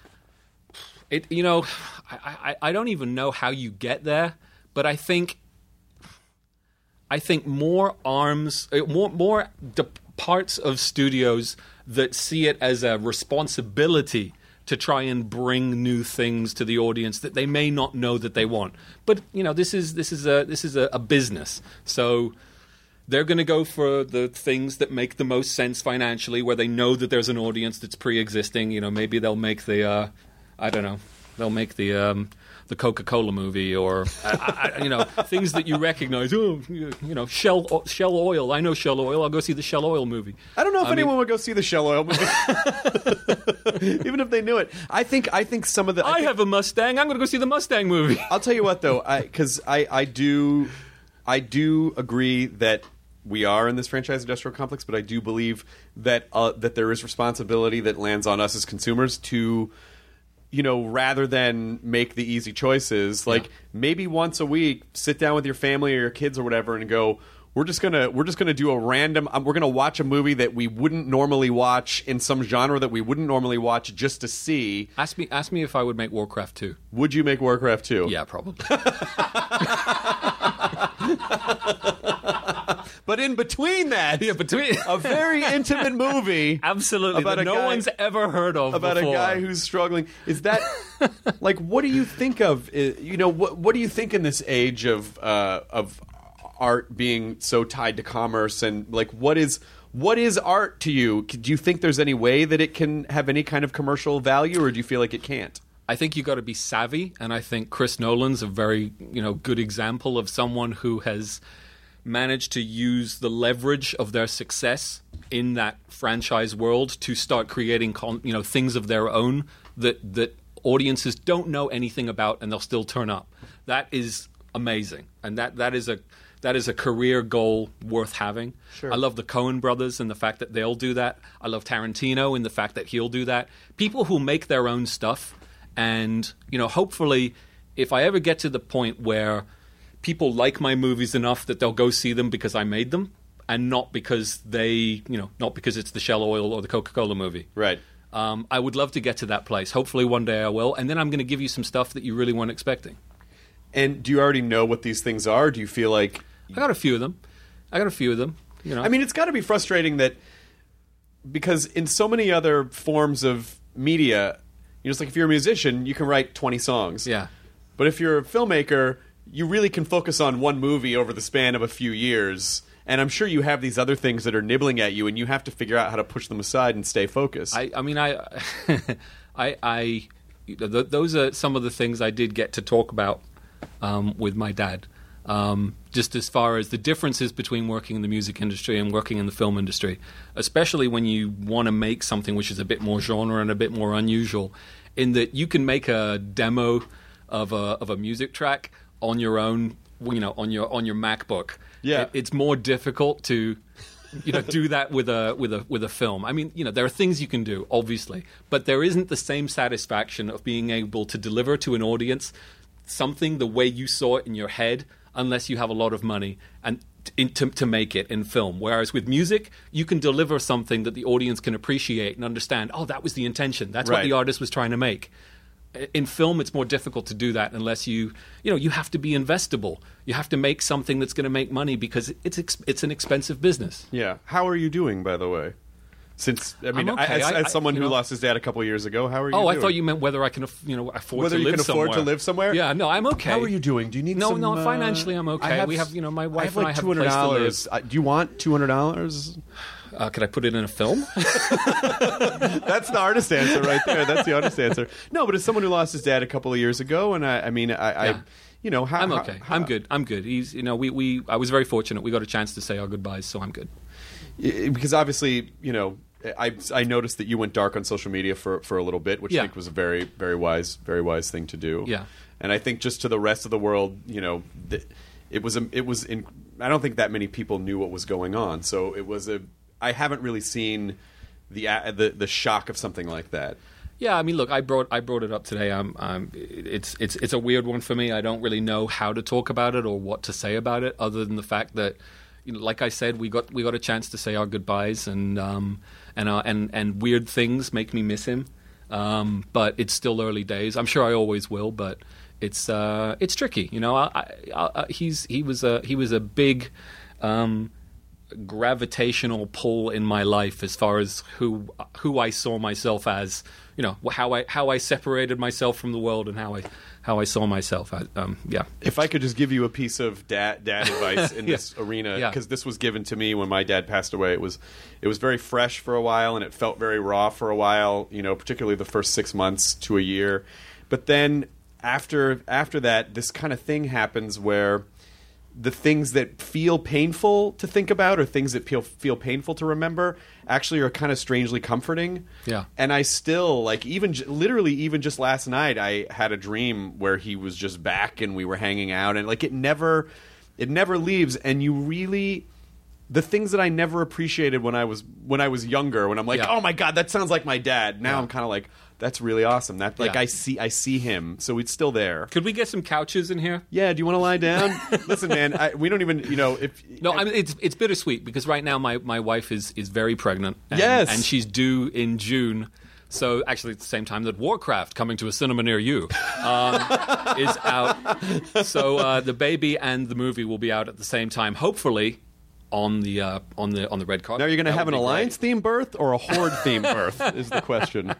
don't even know how you get there, but I think more arms, more parts of studios that see it as a responsibility to try and bring new things to the audience that they may not know that they want. But this is a business, so they're going to go for the things that make the most sense financially, where they know that there's an audience that's pre-existing. Maybe they'll make the they'll make the Coca-Cola movie, or things that you recognize. Oh, Shell Oil. I know Shell Oil. I'll go see the Shell Oil movie. I don't know if anyone would go see the Shell Oil movie, even if they knew it. I think some of the. I have a Mustang. I'm going to go see the Mustang movie. I'll tell you what, though, because I do agree that we are in this franchise industrial complex, but I do believe that that there is responsibility that lands on us as consumers to, rather than make the easy choices, like maybe once a week, sit down with your family or your kids or whatever and go, we're just gonna do a random. We're gonna watch a movie that we wouldn't normally watch in some genre that we wouldn't normally watch just to see. Ask me if I would make Warcraft 2. Would you make Warcraft 2? Yeah, probably. But in between that, a very intimate movie, absolutely, that no one's ever heard of about before. A guy who's struggling. Is that like what do you think of? What do you think in this age of art being so tied to commerce, and like what is art to you? Do you think there's any way that it can have any kind of commercial value, or do you feel like it can't? I think you got to be savvy, and I think Chris Nolan's a very good example of someone who has managed to use the leverage of their success in that franchise world to start creating things of their own that audiences don't know anything about, and they'll still turn up. That is amazing, and that is a career goal worth having. Sure. I love the Coen brothers and the fact that they'll do that. I love Tarantino and the fact that he'll do that. People who make their own stuff, and hopefully, if I ever get to the point where people like my movies enough that they'll go see them because I made them, and not because not because it's the Shell Oil or the Coca-Cola movie. Right. I would love to get to that place. Hopefully one day I will, and then I'm going to give you some stuff that you really weren't expecting. And do you already know what these things are? Do you feel like I got a few of them? I mean, it's got to be frustrating that because in so many other forms of media, it's like if you're a musician, you can write 20 songs. Yeah. But if you're a filmmaker, you really can focus on one movie over the span of a few years. And I'm sure you have these other things that are nibbling at you, and you have to figure out how to push them aside and stay focused. Those are some of the things I did get to talk about with my dad. Just as far as the differences between working in the music industry and working in the film industry, especially when you want to make something which is a bit more genre and a bit more unusual, in that you can make a demo of a music track on your own, on your MacBook. Yeah, it's more difficult to do that with a film. I mean, there are things you can do, obviously, but there isn't the same satisfaction of being able to deliver to an audience something the way you saw it in your head, unless you have a lot of money and to make it in film. Whereas with music, you can deliver something that the audience can appreciate and understand. Oh, that was the intention. That's what the artist was trying to make. In film, it's more difficult to do that unless you have to be investable. You have to make something that's going to make money because it's an expensive business. Yeah. How are you doing, by the way? Since I'm okay. as someone who lost his dad a couple of years ago, how are you doing? I thought you meant whether I can afford to live somewhere. Whether you can afford to live somewhere? Yeah, no, I'm okay. How are you doing? Do you need some... No, financially I'm okay. We have, my wife and I have a place to live. Do you want $200? Could I put it in a film? That's the honest answer right there. That's the honest answer. No, but as someone who lost his dad a couple of years ago, and I'm okay. I'm good. He's, I was very fortunate. We got a chance to say our goodbyes, so I'm good. Because obviously, I noticed that you went dark on social media for a little bit, which I think was a very, very wise thing to do. Yeah. And I think just to the rest of the world, it was I don't think that many people knew what was going on. So I haven't really seen the shock of something like that. Yeah, I mean, look, I brought it up today. It's a weird one for me. I don't really know how to talk about it or what to say about it, other than the fact that, like I said, we got a chance to say our goodbyes, and weird things make me miss him. But it's still early days. I'm sure I always will, but it's tricky. He was a big gravitational pull in my life as far as who I saw myself as, how I separated myself from the world and how I saw myself. If I could just give you a piece of dad advice in this arena, because this was given to me when my dad passed away. It was very fresh for a while, and it felt very raw for a while. Particularly the first 6 months to a year, but then after that, this kind of thing happens where the things that feel painful to think about or things that feel painful to remember actually are kind of strangely comforting. Yeah. And I still, literally even just last night, I had a dream where he was just back and we were hanging out, and it never leaves. And you really, the things that I never appreciated when I was younger, when I'm like, oh my God, that sounds like my dad. Now I'm kind of like, that's really awesome. That I see him, so it's still there. Could we get some couches in here? Yeah. Do you want to lie down? Listen, man, we don't even it's bittersweet because right now my wife is very pregnant. And she's due in June. So actually, at the same time that Warcraft, coming to a cinema near you, is out. So the baby and the movie will be out at the same time. Hopefully. On the red carpet. Now you're going to have an Alliance theme birth or a Horde theme birth is the question.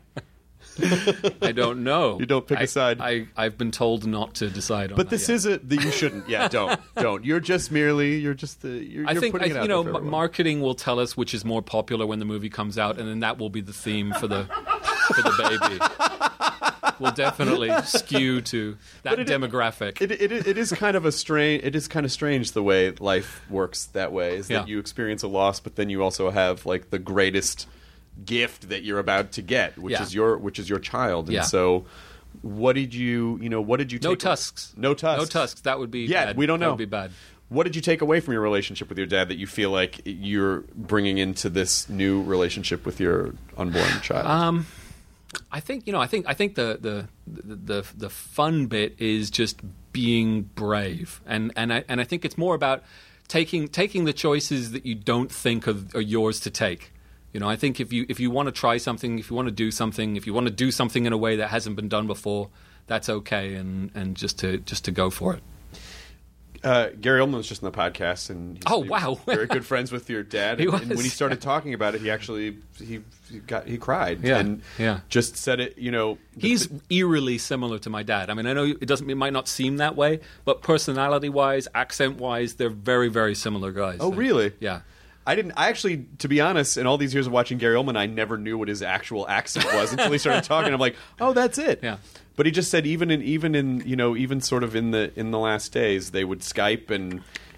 I don't know. You don't pick a side. I've been told not to decide on but that. This is that you shouldn't. Yeah, don't. You're just putting it out there. Marketing will tell us which is more popular when the movie comes out, and then that will be the theme for the baby. Will definitely skew to that demographic. It is kind of strange the way life works that way. Is that you experience a loss, but then you also have the greatest gift that you're about to get, which is your child. And so, what did you take? No tusks. No tusks. That would be bad. We don't know. That would be bad. What did you take away from your relationship with your dad that you feel like you're bringing into this new relationship with your unborn child? I think the fun bit is just being brave, and I think it's more about taking the choices that you don't think are yours to take. I think if you want to try something, if you want to do something, if you want to do something in a way that hasn't been done before, that's okay, and just to go for it. Gary Oldman was just in the podcast, and wow, very good friends with your dad. And when he started talking about it, he actually he cried and just said it. He's eerily similar to my dad. I mean, I know it might not seem that way, but personality-wise, accent-wise, they're very, very similar guys. Oh, really? Yeah. I actually, to be honest, in all these years of watching Gary Oldman, I never knew what his actual accent was until he started talking. I'm like, oh, that's it. Yeah. But he just said even sort of in the last days, they would Skype and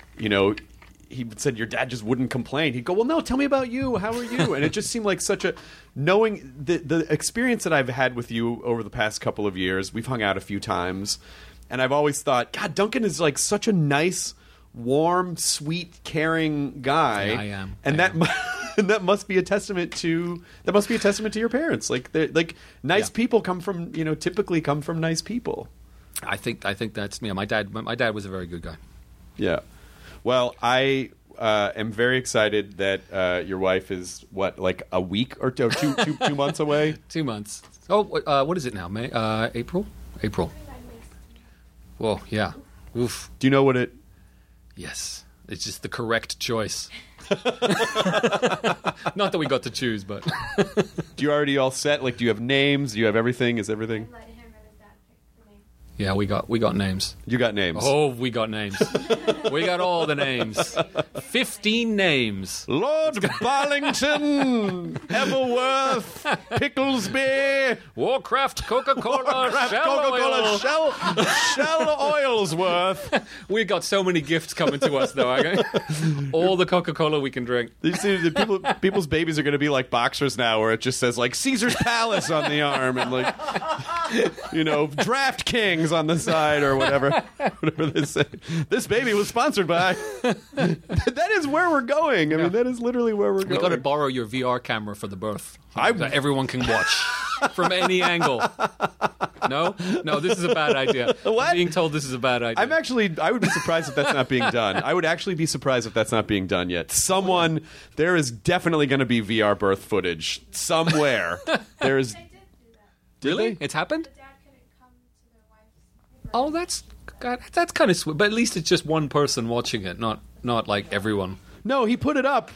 he said your dad just wouldn't complain. He'd go, well, no, tell me about you. How are you? And it just seemed like such a knowing the experience that I've had with you over the past couple of years. We've hung out a few times, and I've always thought, God, Duncan is such a nice, warm, sweet, caring guy. Yeah, I am. And that must be a testament to your parents. Nice people typically come from nice people. I think that's me. My dad was a very good guy. Yeah. Well, I am very excited that your wife is a week or two months away. 2 months. Oh, what is it now? May, April. Whoa, yeah. Oof. Do you know what it? Yes, it's just the correct choice. Not that we got to choose, but do you already all set? Do you have names? Do you have everything? Is everything? Yeah, we got names. You got names. Oh, we got names. We got all the names. 15 names. Lord Barlington, Everworth, Picklesby, Warcraft, Coca-Cola, Shell Oilsworth. We got so many gifts coming to us, though. Okay? All the Coca-Cola we can drink. You see, people's babies are going to be like boxers now, where it just says Caesar's Palace on the arm and Draft Kings on the side or whatever they say. This baby was sponsored by. That is where we're going. I mean, that is literally where we're going. We got to borrow your VR camera for the birth. So everyone can watch from any angle. No, this is a bad idea. What? I'm being told this is a bad idea. I would be surprised if that's not being done. I would actually be surprised if that's not being done yet. There is definitely going to be VR birth footage somewhere. There is. Really? It's happened? Oh, that's kind of sweet. But at least it's just one person watching it, not everyone. No, he put it up.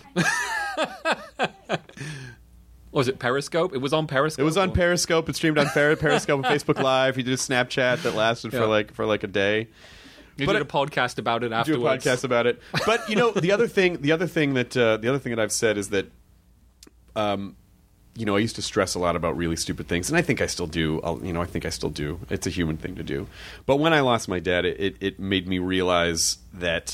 Was it Periscope? It was on Periscope. It was on Periscope. It streamed on Periscope and Facebook Live. He did a Snapchat that lasted for like a day. You did a podcast about it afterwards. Do a podcast about it. But the other thing that I've said is that, I used to stress a lot about really stupid things, and I think I still do. I think I still do. It's a human thing to do. But when I lost my dad, it made me realize that,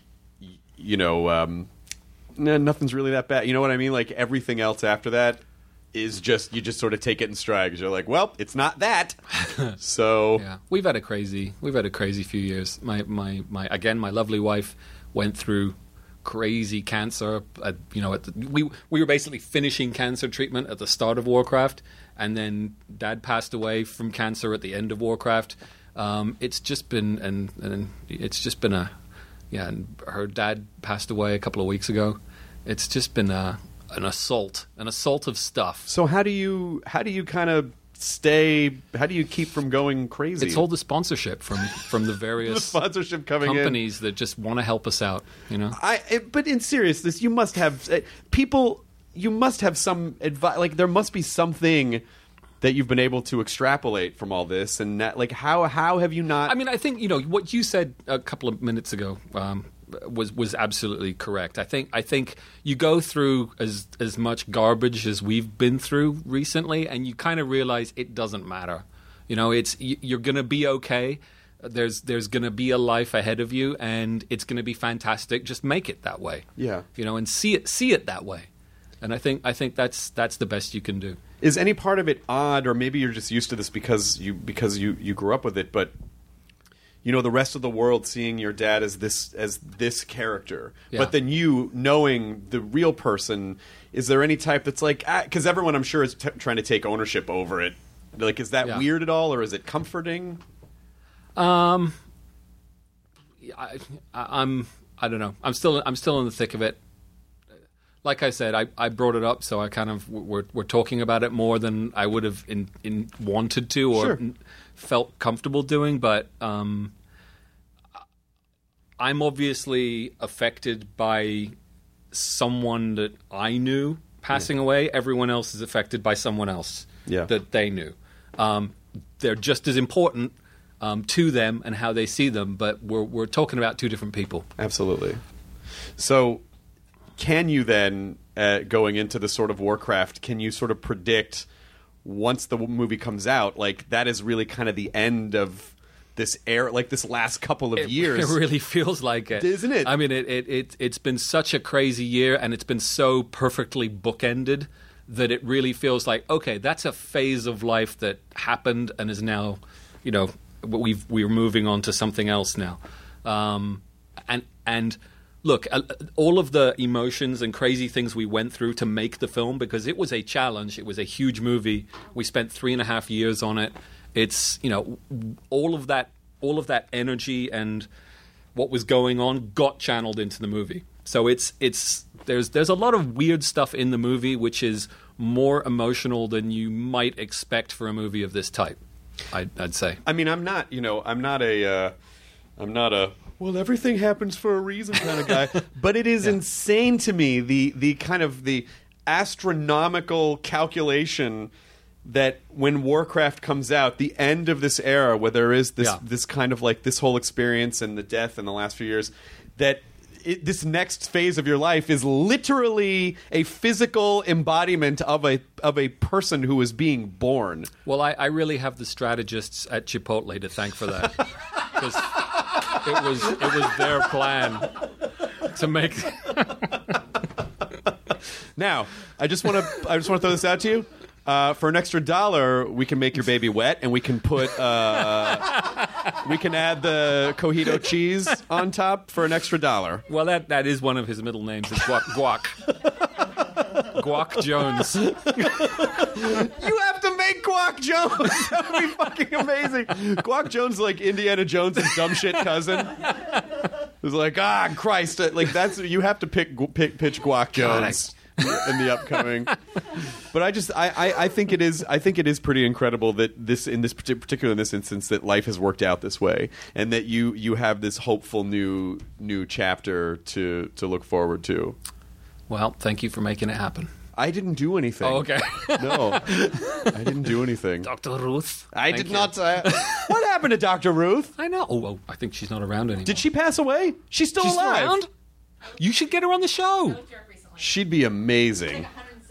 nothing's really that bad. You know what I mean? Like everything else after that is just you just sort of take it in stride because you're like, well, it's not that. So yeah, we've had a crazy few years. My lovely wife went through crazy cancer. We were basically finishing cancer treatment at the start of Warcraft, and then Dad passed away from cancer at the end of Warcraft. It's just been and her dad passed away a couple of weeks ago. It's just been an assault of stuff. So how do you kind of how do you keep from going crazy? It's all the sponsorship from the various the sponsorship coming companies that just want to help us out, But in seriousness, you must have some advice. Like there must be something that you've been able to extrapolate from all this, and that, like how have you not? I mean, I think what you said a couple of minutes ago was absolutely correct. I think you go through as much garbage as we've been through recently, and you kind of realize it doesn't matter. You're going to be okay. There's going to be a life ahead of you, and it's going to be fantastic. Just make it that way. Yeah. And see it that way. And I think that's the best you can do. Is any part of it odd, or maybe you're just used to this because you grew up with it, but the rest of the world seeing your dad as this character, but then you knowing the real person, is there any type that's like, because everyone I'm sure is trying to take ownership over it. Like, is that weird at all, or is it comforting? I don't know. I'm still in the thick of it. Like I said, I brought it up, so I kind of we're talking about it more than I would have wanted to or felt comfortable doing. But I'm obviously affected by someone that I knew passing away. Everyone else is affected by someone else that they knew. They're just as important to them and how they see them, but we're talking about two different people. Absolutely. So can you then, going into the sort of Warcraft, can you sort of predict once the movie comes out, like that is really kind of the end of this era, like this last couple of years? It really feels like it. Isn't it? I mean, it's been such a crazy year, and it's been so perfectly bookended that it really feels like, okay, that's a phase of life that happened and is now, we're moving on to something else now. And look, all of the emotions and crazy things we went through to make the film, because it was a challenge. It was a huge movie. We spent 3.5 years on it. It's, all of that energy and what was going on got channeled into the movie. So there's a lot of weird stuff in the movie which is more emotional than you might expect for a movie of this type, I'd say. I mean, I'm not a well, everything happens for a reason kind of guy. But it is insane to me, the kind of the astronomical calculation that when Warcraft comes out, the end of this era where there is this kind of like this whole experience and the death in the last few years, that this next phase of your life is literally a physical embodiment of a person who is being born. Well, I really have the strategists at Chipotle to thank for that. Because it was their plan to make. Now, I just want to throw this out to you. For an extra $1, we can make your baby wet, and we can put we can add the cojito cheese on top for an extra $1. Well, that is one of his middle names. It's Guac. Guac Jones. You have to make Guac Jones. That would be fucking amazing. Guac Jones is like Indiana Jones' dumb shit cousin. It's like, Christ, like that's you have to pitch Guac Jones. in the upcoming. But I think it is pretty incredible that particularly in this instance, that life has worked out this way, and that you have this hopeful new chapter to look forward to. Well, thank you for making it happen. I didn't do anything. Oh, okay. No, I didn't do anything. Dr. Ruth. I did not. What happened to Dr. Ruth? I know. Oh, I think she's not around anymore. Did she pass away? She's still alive. Still around? You should get her on the show. She'd be amazing.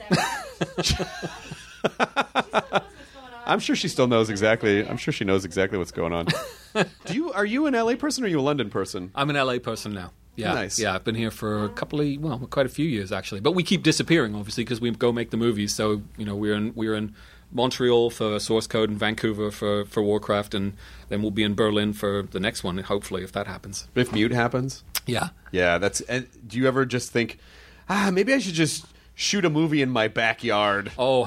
I'm sure she still knows exactly. I'm sure she knows exactly what's going on. Are you an LA person or are you a London person? I'm an LA person now. Yeah, nice. Yeah, I've been here for quite a few years actually. But we keep disappearing, obviously, because we go make the movies. So we're in Montreal for Source Code and Vancouver for Warcraft, and then we'll be in Berlin for the next one, hopefully, if that happens. If Mute happens? Yeah. Yeah, and do you ever just think, maybe I should just shoot a movie in my backyard? Oh,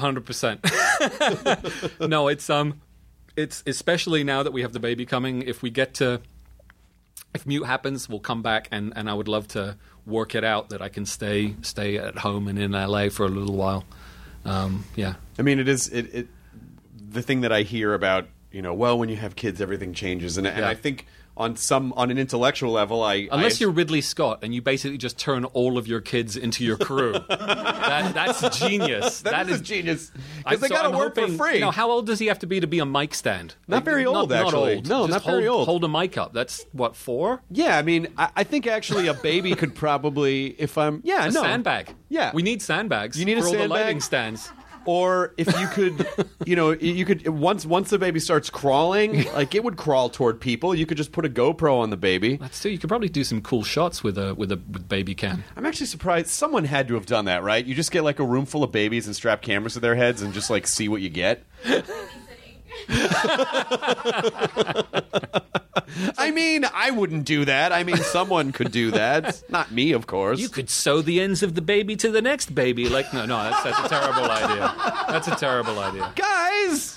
100%. No, it's especially now that we have the baby coming, if Mute happens, we'll come back, and I would love to work it out that I can stay at home and in LA for a little while. Yeah. I mean, it is the thing that I hear about, when you have kids, everything changes. And I think on an intellectual level, unless you're Ridley Scott and you basically just turn all of your kids into your crew, that's genius. That is genius. Because they got to work for free. How old does he have to be a mic stand? Not very old, actually. Not old. No, just not very old. Hold a mic up. That's what, 4? Yeah, I mean, I think actually a baby could probably, sandbag. Yeah, we need sandbags. You need for a all sandbag? the lighting stands. Or if you could, you could once the baby starts crawling, like it would crawl toward people. You could just put a GoPro on the baby. That's true. You could probably do some cool shots with baby cam. I'm actually surprised someone had to have done that, right? You just get like a room full of babies and strap cameras to their heads and just like see what you get. I mean, I wouldn't do that. I mean, someone could do that. Not me, of course. You could sew the ends of the baby to the next baby. No, that's a terrible idea. That's a terrible idea. Guys!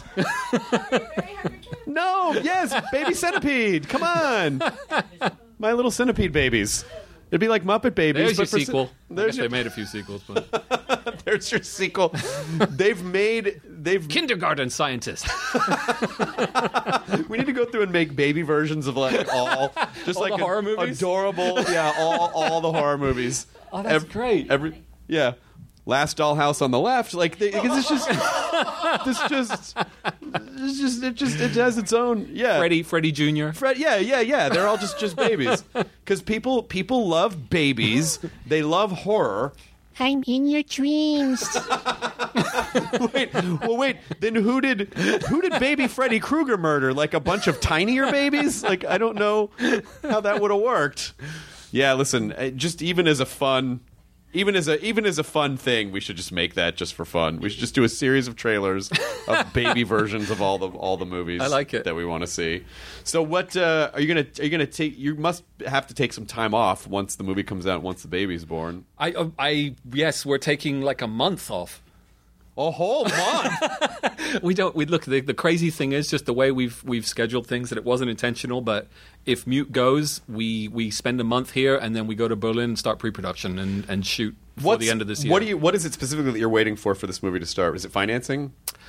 No, yes, baby centipede. Come on. My Little Centipede babies. It'd be like Muppet Babies. There's your sequel. I guess they made a few sequels, but there's your sequel. They've Kindergarten Scientist. We need to go through and make baby versions of like all the horror movies, adorable. Yeah, all the horror movies. Oh, that's great. Last Dollhouse on the left, because it has its own. Yeah, Freddy Jr. Yeah. They're all just babies because people love babies. They love horror. I'm in your dreams. Wait. Then who did baby Freddy Krueger murder? Like a bunch of tinier babies? Like I don't know how that would have worked. Yeah, listen, just even as a fun thing, we should just make that just for fun. We should just do a series of trailers of baby versions of all the movies. I like it. That we want to see. So what are you gonna take? You must have to take some time off once the movie comes out. Once the baby's born. Yes, we're taking like a month off. A whole month. We look. The crazy thing is just the way we've scheduled things that it wasn't intentional. But if Mute goes, we spend a month here and then we go to Berlin and start pre-production and shoot for the end of this year. What is it specifically that you're waiting for this movie to start? Is it financing?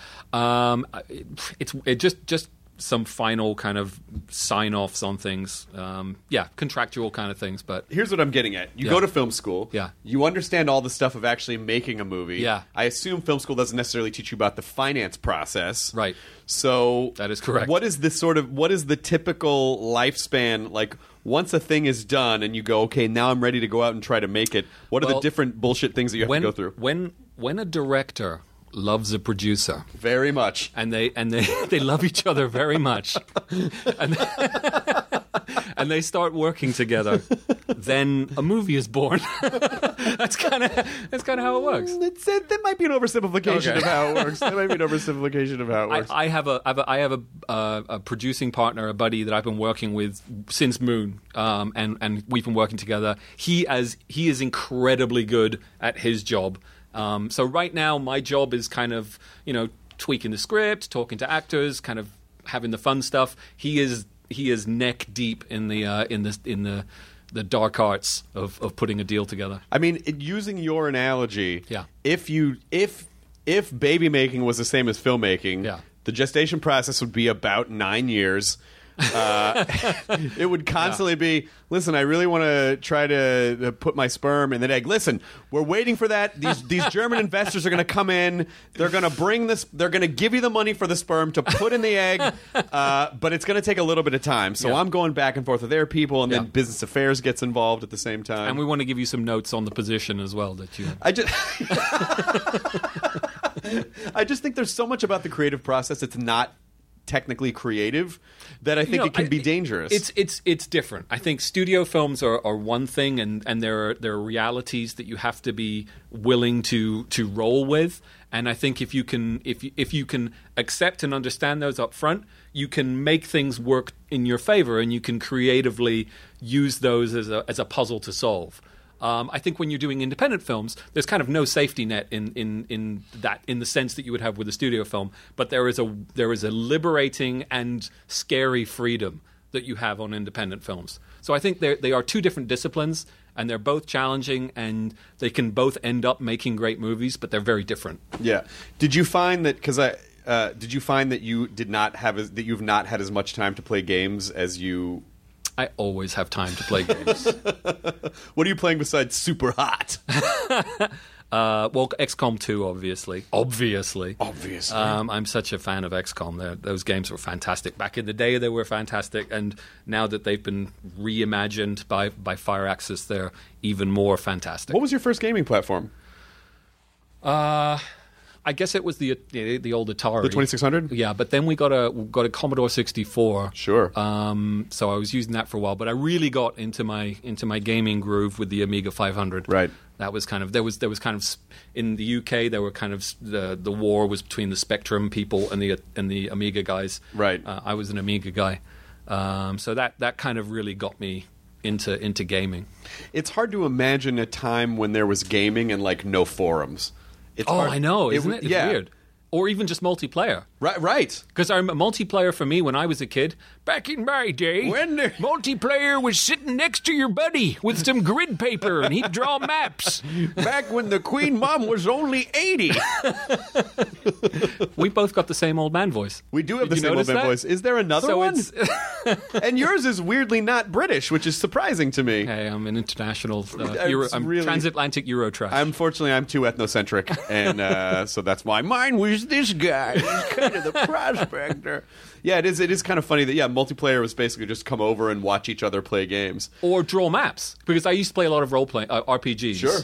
It's just some final kind of sign-offs on things. Contractual kind of things. But here's what I'm getting at. You go to film school. Yeah. You understand all the stuff of actually making a movie. Yeah. I assume film school doesn't necessarily teach you about the finance process. Right. So that is correct. What is the typical lifespan like? Once a thing is done and you go, okay, now I'm ready to go out and try to make it. What are the different bullshit things that you have to go through? When a director loves a producer very much, and they love each other very much, and they start working together, then a movie is born. That's kind of how it works. That might be an oversimplification of how it works. That might be an oversimplification of how it works. I have a producing partner, a buddy that I've been working with since Moon, and we've been working together. He is incredibly good at his job. So right now, my job is kind of, tweaking the script, talking to actors, kind of having the fun stuff. He is neck deep in the dark arts of putting a deal together. I mean, using your analogy, Yeah. if baby making was the same as filmmaking, Yeah. the gestation process would be about 9 years. It would constantly be, listen, I really want to try to put my sperm in the egg. Listen, we're waiting for that. These German investors are going to come in. They're going to bring this. They're going to give you the money for the sperm to put in the egg, but it's going to take a little bit of time. So I'm going back and forth with their people, and then business affairs gets involved at the same time. And we want to give you some notes on the position as well that you. I just think there's so much about the creative process. It's not technically creative that I think it can be dangerous. It's different. I think studio films are one thing, and there are realities that you have to be willing to roll with. And I think if you can accept and understand those up front, you can make things work in your favor, and you can creatively use those as a puzzle to solve. I think when you're doing independent films, there's kind of no safety net in the sense that you would have with a studio film. But there is a liberating and scary freedom that you have on independent films. So I think they are two different disciplines, and they're both challenging, and they can both end up making great movies, but they're very different. Yeah. Did you find that did you find that you did not have that you've not had as much time to play games as you? I always have time to play games. What are you playing besides Super Hot? Well, XCOM 2, obviously. Obviously. I'm such a fan of XCOM. Those games were fantastic. Back in the day, they were fantastic. And now that they've been reimagined by Firaxis, they're even more fantastic. What was your first gaming platform? I guess it was the old Atari, the 2600. Yeah, but then we got a Commodore 64. Sure. So I was using that for a while, but I really got into my gaming groove with the Amiga 500. Right. That was kind of there was kind of in the UK there were kind of the war was between the Spectrum people and the Amiga guys. Right. I was an Amiga guy, so that kind of really got me into gaming. It's hard to imagine a time when there was gaming and like no forums. It's hard. I know, isn't it? It's weird. Or even just multiplayer. Right. Because I remember multiplayer for me when I was a kid, back in my day, when multiplayer was sitting next to your buddy with some grid paper and he'd draw maps. Back when the Queen Mom was only 80. We both got the same old man voice. We do have the same old man voice. Is there another one? And yours is weirdly not British, which is surprising to me. Hey, I'm an international transatlantic Eurotrash. Unfortunately, I'm too ethnocentric, and so that's why mine was this guy. He's kind of the prospector. Yeah, it is kind of funny that multiplayer was basically just come over and watch each other play games or draw maps, because I used to play a lot of role playing RPGs. Sure.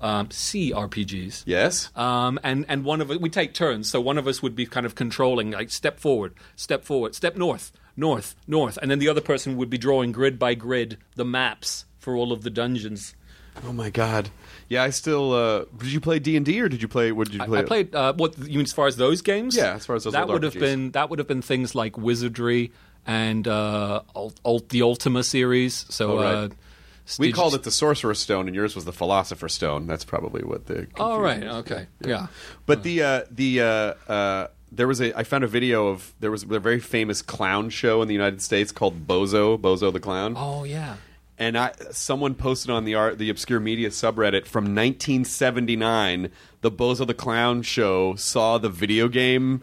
CRPGs. Yes. And one of us, we take turns, so one of us would be kind of controlling, like step forward, step north, and then the other person would be drawing grid by grid the maps for all of the dungeons. Oh my God! Yeah, I still. Did you play D&D or did you play? What did you play? I played. What you mean as far as those games? Yeah, as far as those that old that would have been things like Wizardry and the Ultima series. So we called it the Sorcerer's Stone, and yours was the Philosopher's Stone. That's probably what the. Oh right, okay, yeah. But there was I found a video of there was a very famous clown show in the United States called Bozo the Clown. Oh yeah. And someone posted on the Obscure Media subreddit from 1979, the Bozo the Clown show saw the video game.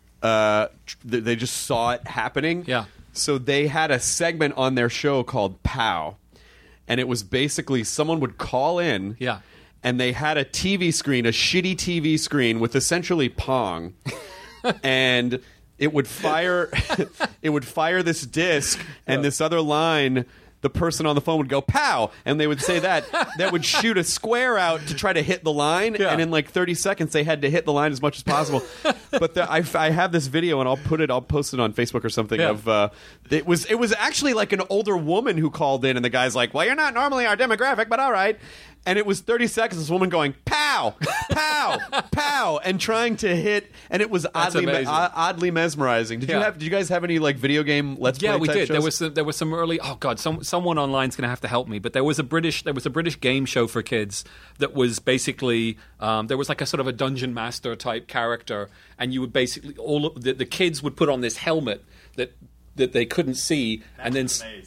They just saw it happening. Yeah. So they had a segment on their show called POW. And it was basically someone would call in. Yeah. And they had a TV screen, a shitty TV screen with essentially Pong. And it would fire this disc, and this other line, the person on the phone would go, pow, and they would say that would shoot a square out to try to hit the line, and in like 30 seconds they had to hit the line as much as possible. But I have this video, and I'll post it on Facebook or something. Of it was actually like an older woman who called in, and the guy's like, well, you're not normally our demographic, but all right. And it was 30 seconds, this woman going, pow, pow, pow, and trying to hit, and it was oddly mesmerizing. Did you guys have any like video game Let's Play? Yeah, we did. Shows? There was some early. Oh God, someone online's going to have to help me. But there was a British game show for kids that was basically there was like a sort of a dungeon master type character, and you would basically the kids would put on this helmet that they couldn't see, and then.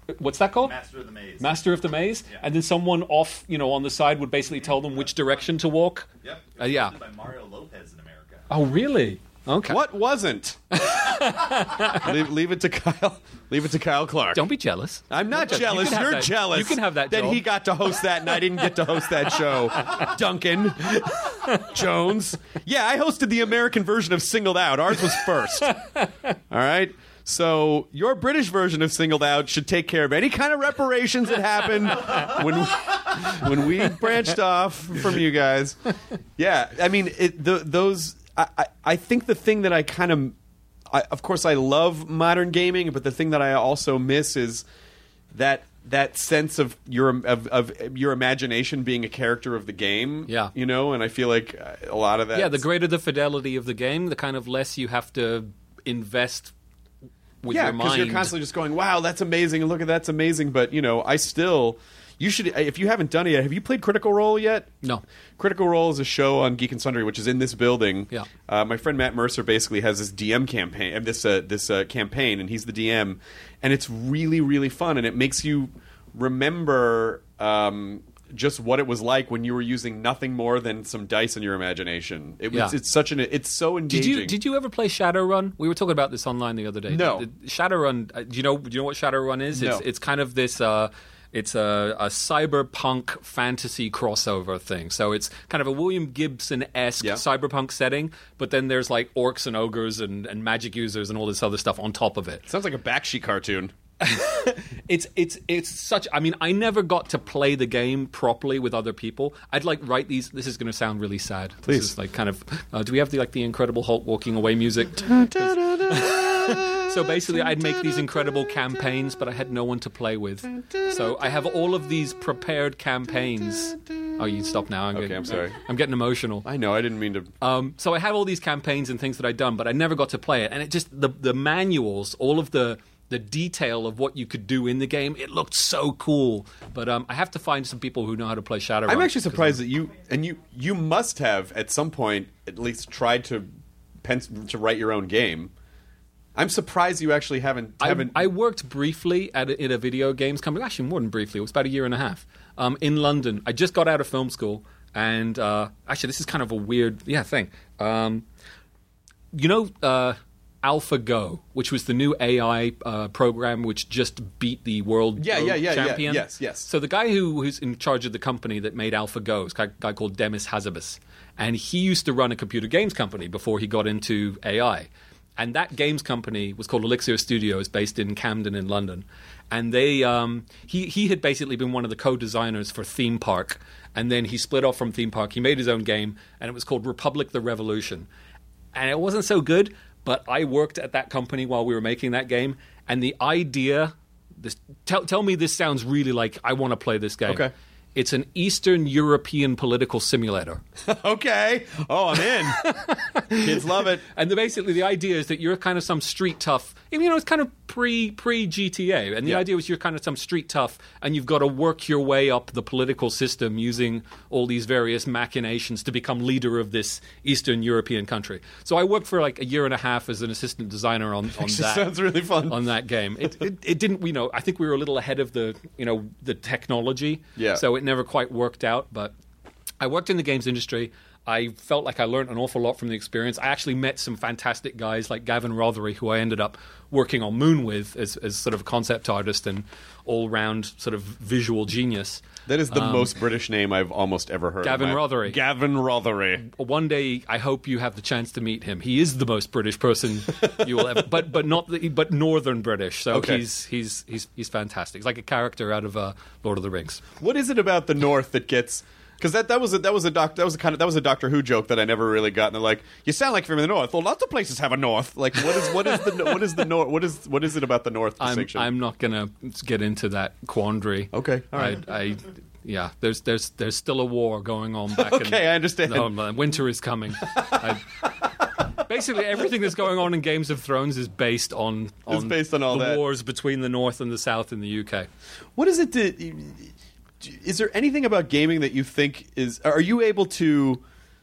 What's that called? Master of the Maze. Master of the Maze, and then someone off, on the side would basically tell them which direction to walk. Yep. Yeah. By Mario Lopez in America. Oh, really? Okay. What wasn't? leave it to Kyle. Leave it to Kyle Clark. Don't be jealous. I'm not You jealous. can have You're that- jealous. you can have that Then job. he got to host that, and I didn't get to host that show. Duncan Jones. Yeah, I hosted the American version of Singled Out. Ours was first. All right. So your British version of Singled Out should take care of any kind of reparations that happened when we branched off from you guys. Yeah, I mean, those. I think the thing that I kind of course, I love modern gaming, but the thing that I also miss is that sense of your imagination being a character of the game. Yeah. And I feel like a lot of that. Yeah, the greater the fidelity of the game, the kind of less you have to invest with your mind. because you're constantly just going, wow, that's amazing, and look at that's amazing. But I still. You should, if you haven't done it yet, have you played Critical Role yet? No. Critical Role is a show on Geek and Sundry, which is in this building. Yeah. My friend Matt Mercer basically has this DM campaign, this campaign, and he's the DM, and it's really, really fun, and it makes you remember just what it was like when you were using nothing more than some dice in your imagination. It's so engaging. Did you ever play Shadowrun? We were talking about this online the other day. No. Shadowrun. Do you know what Shadowrun is? No. It's kind of this. It's a cyberpunk fantasy crossover thing. So it's kind of a William Gibson-esque cyberpunk setting, but then there's like orcs and ogres and magic users and all this other stuff on top of it. Sounds like a Bakshi cartoon. It's such. I mean, I never got to play the game properly with other people. I'd like write these. This is going to sound really sad. Please. This is like kind of. Do we have the Incredible Hulk walking away music? So basically, I'd make these incredible campaigns, but I had no one to play with. So I have all of these prepared campaigns. Oh, you stop now. I'm sorry. I'm getting emotional. I know. I didn't mean to. So I have all these campaigns and things that I'd done, but I never got to play it. And it just the manuals, all of the detail of what you could do in the game, it looked so cool. But I have to find some people who know how to play Shadowrun. I'm actually surprised that you must have at some point at least tried to write your own game. I'm surprised you actually haven't. I worked briefly in a video games company. Actually, more than briefly. It was about a year and a half in London. I just got out of film school, and actually, this is kind of a weird thing. AlphaGo, which was the new AI program, which just beat the world champion. Yes. So the guy who's in charge of the company that made AlphaGo is a guy called Demis Hazzabis, and he used to run a computer games company before he got into AI. And that games company was called Elixir Studios, based in Camden in London. And they, he had basically been one of the co-designers for Theme Park. And then he split off from Theme Park. He made his own game, and it was called Republic the Revolution. And it wasn't so good, but I worked at that company while we were making that game. And the idea, tell me this sounds really like I want to play this game. Okay. It's an Eastern European political simulator. Okay. Oh, I'm in. Kids love it. And basically the idea is that you're kind of some street tough. It's kind of pre-GTA. And the idea was you're kind of some street tough, and you've got to work your way up the political system using all these various machinations to become leader of this Eastern European country. So I worked for like a year and a half as an assistant designer on that. Sounds really fun. On that game. It didn't, I think we were a little ahead of the technology. Yeah. So it never quite worked out, but I worked in the games industry. I felt like I learned an awful lot from the experience. I actually met some fantastic guys like Gavin Rothery, who I ended up working on Moon with as sort of a concept artist and all-round sort of visual genius. That is the most British name I've almost ever heard. Gavin Rothery. Gavin Rothery. One day, I hope you have the chance to meet him. He is the most British person you will ever, but Northern British. So okay. he's fantastic. He's like a character out of Lord of the Rings. What is it about the North that gets? Because that was a Doctor Who joke that I never really got. And they're like, you sound like you're from the North. Well, lots of places have a North. Like, what is it about the North distinction? I'm not gonna get into that quandary. Okay, all right. There's still a war going on back. Okay, I understand. Winter is coming. Basically, everything that's going on in Games of Thrones is based on all the wars between the North and the South in the UK. What is it? Is there anything about gaming that you think is? Are you able to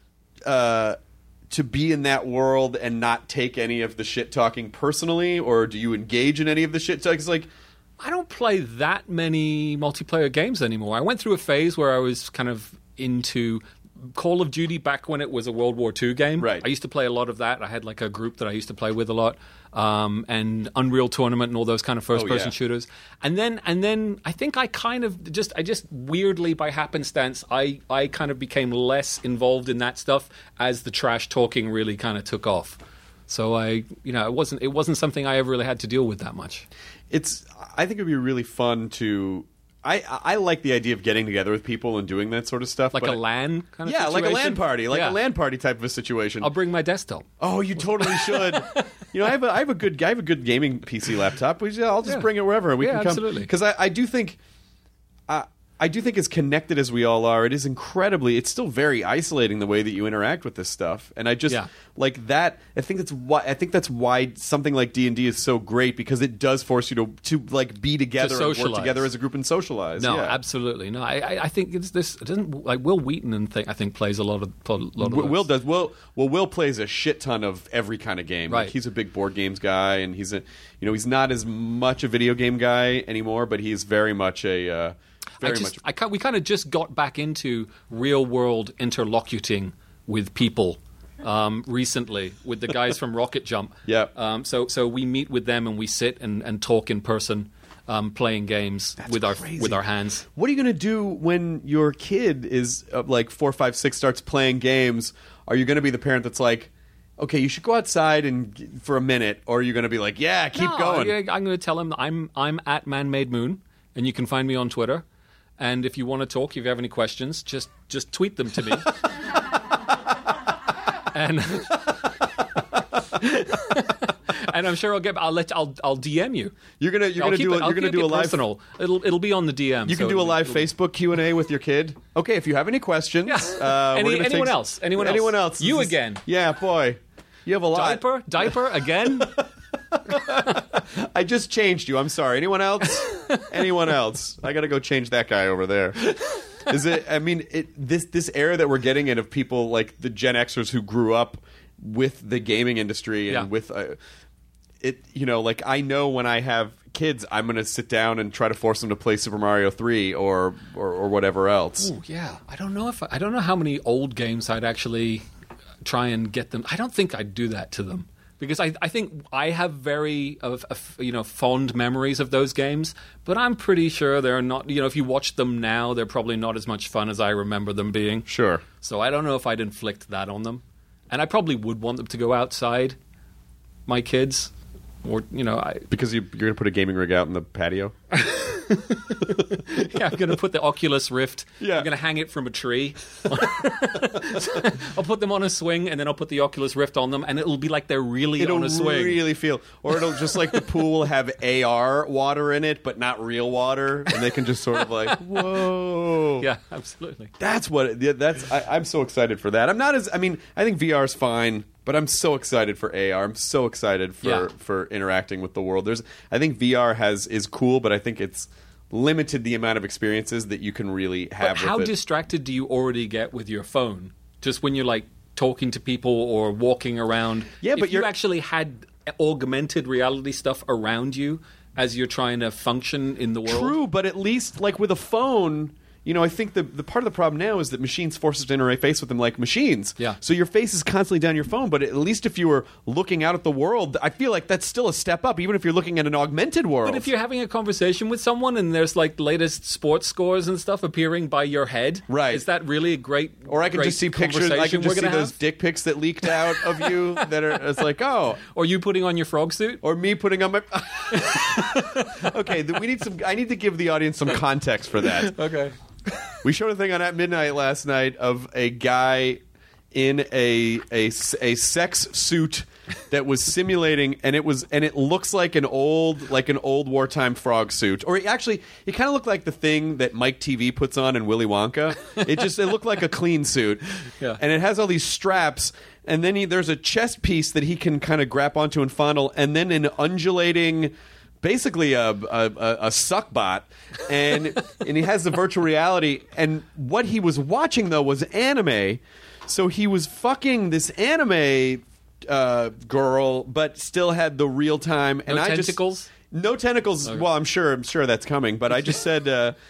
be in that world and not take any of the shit talking personally, or do you engage in any of the shit talking? It's like, I don't play that many multiplayer games anymore. I went through a phase where I was kind of into Call of Duty back when it was a World War II game. Right. I used to play a lot of that. I had like a group that I used to play with a lot, and Unreal Tournament and all those kind of first-person shooters. And then I think I kind of just weirdly by happenstance I kind of became less involved in that stuff as the trash talking really kind of took off. So it wasn't something I ever really had to deal with that much. I think it would be really fun to. I like the idea of getting together with people and doing that sort of stuff. Like a LAN kind of situation? Like a LAN party. A LAN party type of a situation. I'll bring my desktop. Oh, you totally should. I have a good gaming PC laptop. I'll just bring it wherever we can come. Absolutely. Because I do think as connected as we all are, it is it's still very isolating the way that you interact with this stuff. And I just like that. I think that's why something like D&D is so great, because it does force you to like be together and work together as a group and socialize. No, absolutely. No, I think it's this. It doesn't like Will Wheaton I think plays a lot of Will does. Will plays a shit ton of every kind of game. Right. Like, he's a big board games guy, and he's not as much a video game guy anymore, but he's very much a we kind of just got back into real world interlocuting with people recently with the guys from Rocket Jump. Yeah. So we meet with them and we sit and talk in person, playing games with our hands. What are you going to do when your kid is like 4, 5, 6 starts playing games? Are you going to be the parent that's like, okay, you should go outside and for a minute, or are you going to be like, yeah, keep going? I'm going to tell him that I'm at Man-Made Moon, and you can find me on Twitter. And if you want to talk, if you have any questions, just tweet them to me. And I'm sure I'll DM you. You're gonna do a live personal. It'll be on the DM. You can do a live Facebook Q&A with your kid. Okay, if you have any questions, anyone else? You again? Yeah, boy, you have a lot. Diaper again? I just changed you. I'm sorry. Anyone else? Anyone else? I got to go change that guy over there. Is it? I mean, this era that we're getting in of people like the Gen Xers who grew up with the gaming industry and with it. Like, I know when I have kids, I'm going to sit down and try to force them to play Super Mario 3 or whatever else. Ooh, yeah. I don't know how many old games I'd actually try and get them. I don't think I'd do that to them. Because I think I have very fond memories of those games, but I'm pretty sure they're not. If you watch them now, they're probably not as much fun as I remember them being. Sure. So I don't know if I'd inflict that on them, and I probably would want them to go outside, my kids, or because you're going to put a gaming rig out in the patio. Yeah, I'm going to put the Oculus Rift. Yeah. I'm going to hang it from a tree. I'll put them on a swing, and then I'll put the Oculus Rift on them, and it'll be like they're really on a swing. It'll really feel... Or it'll just like the pool will have AR water in it, but not real water, and they can just sort of like, whoa. Yeah, absolutely. That's what... I'm so excited for that. I think VR's fine, but I'm so excited for AR. I'm so excited for interacting with the world. I think VR is cool, but I think it's limited the amount of experiences that you can really have. But how distracted do you already get with your phone? Just when you're like talking to people or walking around. Yeah, but you actually had augmented reality stuff around you as you're trying to function in the world. True, but at least like with a phone. I think the part of the problem now is that machines force us to interface with them like machines. Yeah. So your face is constantly down your phone, but at least if you were looking out at the world, I feel like that's still a step up, even if you're looking at an augmented world. But if you're having a conversation with someone and there's like latest sports scores and stuff appearing by your head, right? Is that really a great? Or I can just see pictures. I can just see those dick pics that leaked out of you that are. It's like, oh, or you putting on your frog suit, or me putting on my. Okay, I need to give the audience some context for that. Okay. We showed a thing on At Midnight last night of a guy in a sex suit that was simulating, and it looks like an old wartime frog suit, or it kind of looked like the thing that Mike TV puts on in Willy Wonka. It looked like a clean suit, and it has all these straps, and then there's a chest piece that he can kind of grab onto and fondle, and then an undulating. Basically a suck bot, and he has the virtual reality. And what he was watching though was anime, so he was fucking this anime girl, but still had the real time. And tentacles. No tentacles. Okay. Well, I'm sure that's coming. But I just said,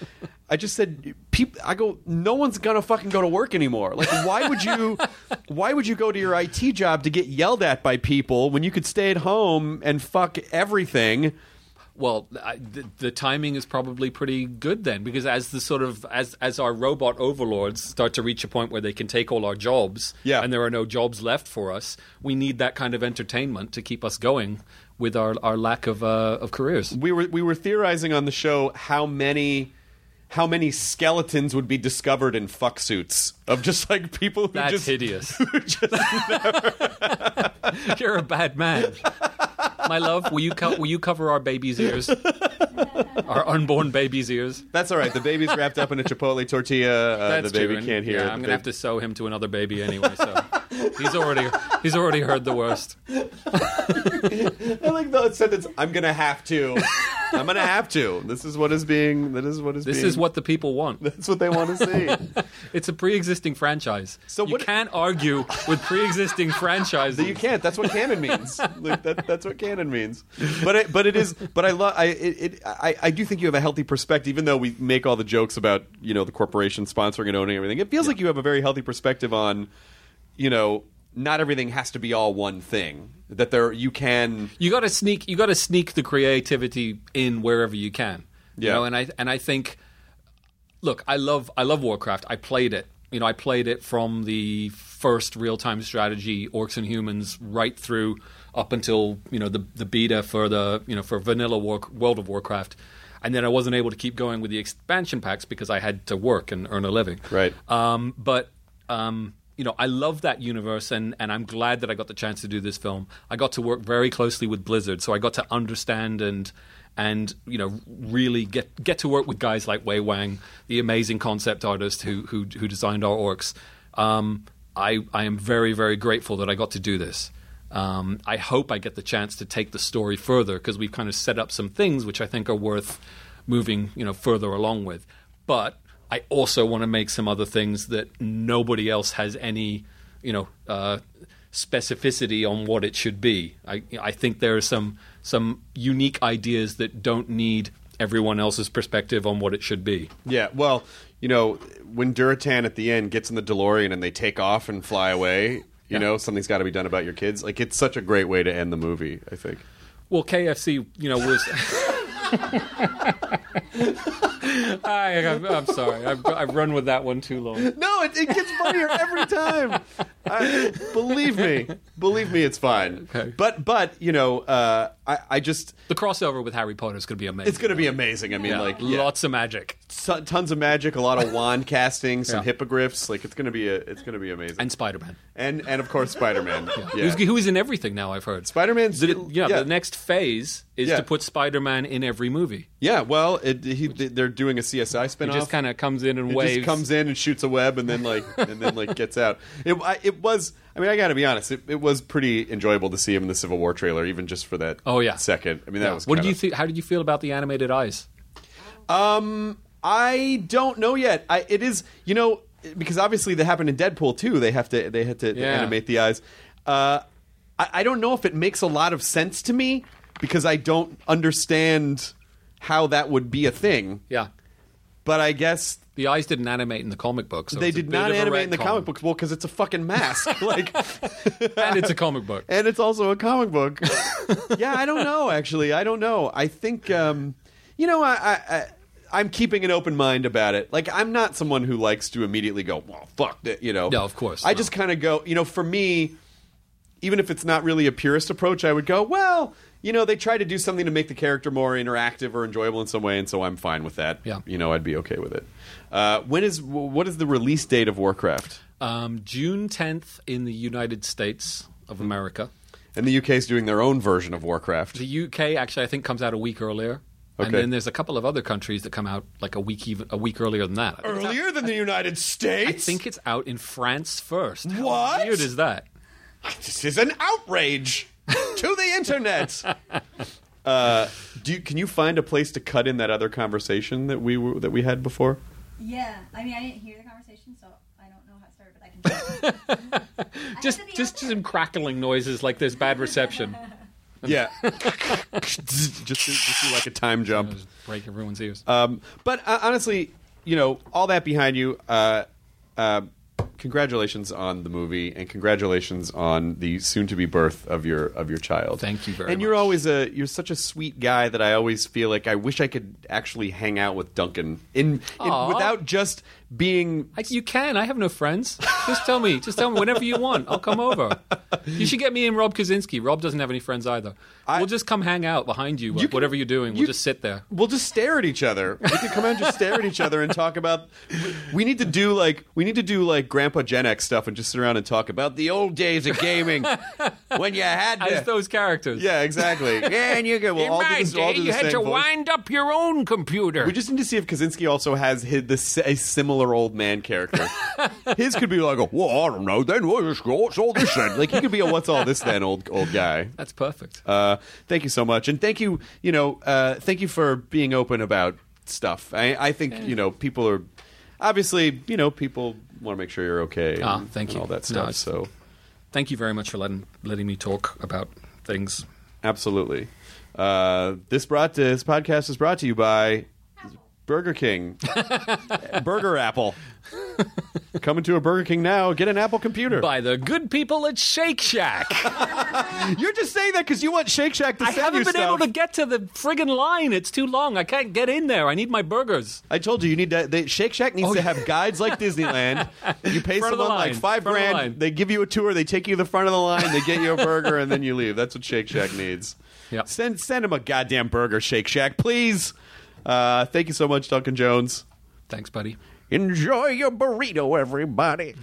no one's gonna fucking go to work anymore. Like, why would you go to your IT job to get yelled at by people when you could stay at home and fuck everything? Well, the timing is probably pretty good then, because as our robot overlords start to reach a point where they can take all our jobs, and there are no jobs left for us, we need that kind of entertainment to keep us going with our lack of careers. We were theorizing on the show how many skeletons would be discovered in fuck suits of just like people who That's hideous. You're a bad man. My love, will you cover our baby's ears? Our unborn baby's ears? That's all right. The baby's wrapped up in a Chipotle tortilla. The baby true. can't hear. Yeah, I'm going to have to sew him to another baby anyway, so he's already heard the worst. I like the sentence, I'm going to have to. I'm going to have to. This is what is what the people want. That's what they want to see. It's a pre-existing franchise. So you can't argue with pre-existing franchises. You can't. That's what canon means. Like, that's what canon means. But it is. But I do think you have a healthy perspective, even though we make all the jokes about the corporation sponsoring and owning everything. It feels like you have a very healthy perspective on, not everything has to be all one thing. That you got to sneak the creativity in wherever you can. And I think, look, I love Warcraft. I played it. I played it from the first real-time strategy Orcs and Humans right through up until the beta for for vanilla World of Warcraft, and then I wasn't able to keep going with the expansion packs because I had to work and earn a living. Right. I love that universe, and I'm glad that I got the chance to do this film. I got to work very closely with Blizzard, so I got to understand and really get to work with guys like Wei Wang, the amazing concept artist who designed our orcs. I am very, very grateful that I got to do this. I hope I get the chance to take the story further, because we've kind of set up some things which I think are worth moving further along with. But I also want to make some other things that nobody else has any, specificity on what it should be. I think there are some unique ideas that don't need everyone else's perspective on what it should be. Yeah, well, when Durotan at the end gets in the DeLorean and they take off and fly away, something's got to be done about your kids. Like, it's such a great way to end the movie, I think. Well, KFC, was... I'm sorry. I've run with that one too long. No, it gets funnier every time. Believe me, it's fine. Okay. But I just the crossover with Harry Potter is going to be amazing. It's going to be amazing. I mean, lots of magic, tons of magic, a lot of wand casting, some hippogriffs. Like, it's going to be amazing. And Spider-Man, and of course Spider-Man. Who's in everything now. I've heard Spider-Man's. The next phase is to put Spider-Man in every movie. Yeah, well, they're doing a CSI spinoff. He just kind of comes in and waves. Just comes in and shoots a web, and then gets out. It was. I mean, I got to be honest. It was pretty enjoyable to see him in the Civil War trailer, even just for that. Second. I mean, that was. What did you think? How did you feel about the animated eyes? I don't know yet. It is because obviously that happened in Deadpool too. They had to animate the eyes. I don't know if it makes a lot of sense to me, because I don't understand how that would be a thing. Yeah. But I guess the eyes didn't animate in the comic book. So they did not animate in the comic books. Well, because it's a fucking mask. And it's a comic book. And it's also a comic book. Yeah, I don't know, actually. I don't know. I think, I'm keeping an open mind about it. Like, I'm not someone who likes to immediately go, well, fuck that, No, of course. I just kind of go, for me, even if it's not really a purist approach, I would go, well, they try to do something to make the character more interactive or enjoyable in some way, and so I'm fine with that. Yeah. I'd be okay with it. What is the release date of Warcraft? June 10th in the United States of America. And the UK is doing their own version of Warcraft. The UK, actually, I think, comes out a week earlier. Okay. And then there's a couple of other countries that come out like a week earlier than that. Earlier than the United States? I think it's out in France first. What? How weird is that? This is an outrage to the internet. Can you find a place to cut in that other conversation that we had before? Yeah, I mean, I didn't hear the conversation, so I don't know how it started, but I can. just some crackling noises like there's bad reception. Yeah. just do like a time jump. Just break everyone's ears. But honestly, all that behind you, congratulations on the movie, and congratulations on the soon-to-be birth of your child. Thank you very much. And you're always you're such a sweet guy that I always feel like I wish I could actually hang out with Duncan without just being. You can. I have no friends. Just tell me whenever you want. I'll come over. You should get me and Rob Kaczynski. Rob doesn't have any friends either. We'll just come hang out behind you. Whatever you're doing, we'll just sit there. We'll just stare at each other. We can come out and just stare at each other and talk about. We need to do like Grandpa Gen X stuff and just sit around and talk about the old days of gaming when you had to. As those characters. Yeah, exactly. Yeah, and you go. We'll all do this. All do the you had to voice. wind up your own computer. We just need to see if Kaczynski also has a similar old man character. His could be like, well, I don't know. Then what's all this then? Like he could be a what's all this then old guy. That's perfect. Thank you so much, and thank you. Thank you for being open about stuff. I think people are obviously people want to make sure you're okay. Thank you. And all that stuff. No, so thank you very much for letting me talk about things. Absolutely. This podcast is brought to you by Burger King. Burger Apple. Coming to a Burger King now. Get an Apple computer. By the good people at Shake Shack. You're just saying that because you want Shake Shack to sell you stuff. I haven't been able to get to the friggin' line. It's too long. I can't get in there. I need my burgers. I told you need to. Shake Shack needs to have guides like Disneyland. You pay someone like $5,000. They give you a tour. They take you to the front of the line. They get you a burger, and then you leave. That's what Shake Shack needs. Yep. Send him a goddamn burger, Shake Shack, please. Thank you so much, Duncan Jones. Thanks, buddy. Enjoy your burrito, everybody.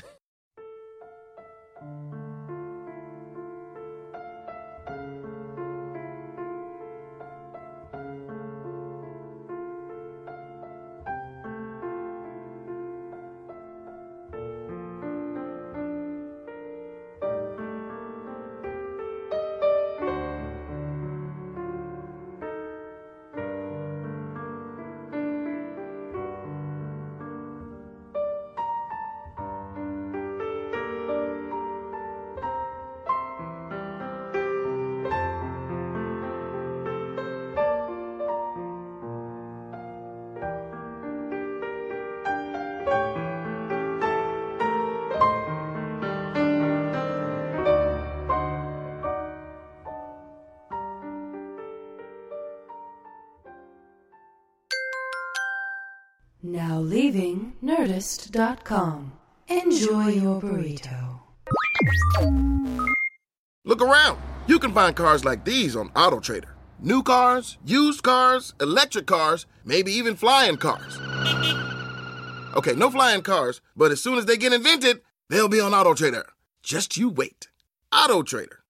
Now leaving Nerdist.com. Enjoy your burrito. Look around. You can find cars like these on AutoTrader. New cars, used cars, electric cars, maybe even flying cars. Okay, no flying cars, but as soon as they get invented, they'll be on AutoTrader. Just you wait. AutoTrader.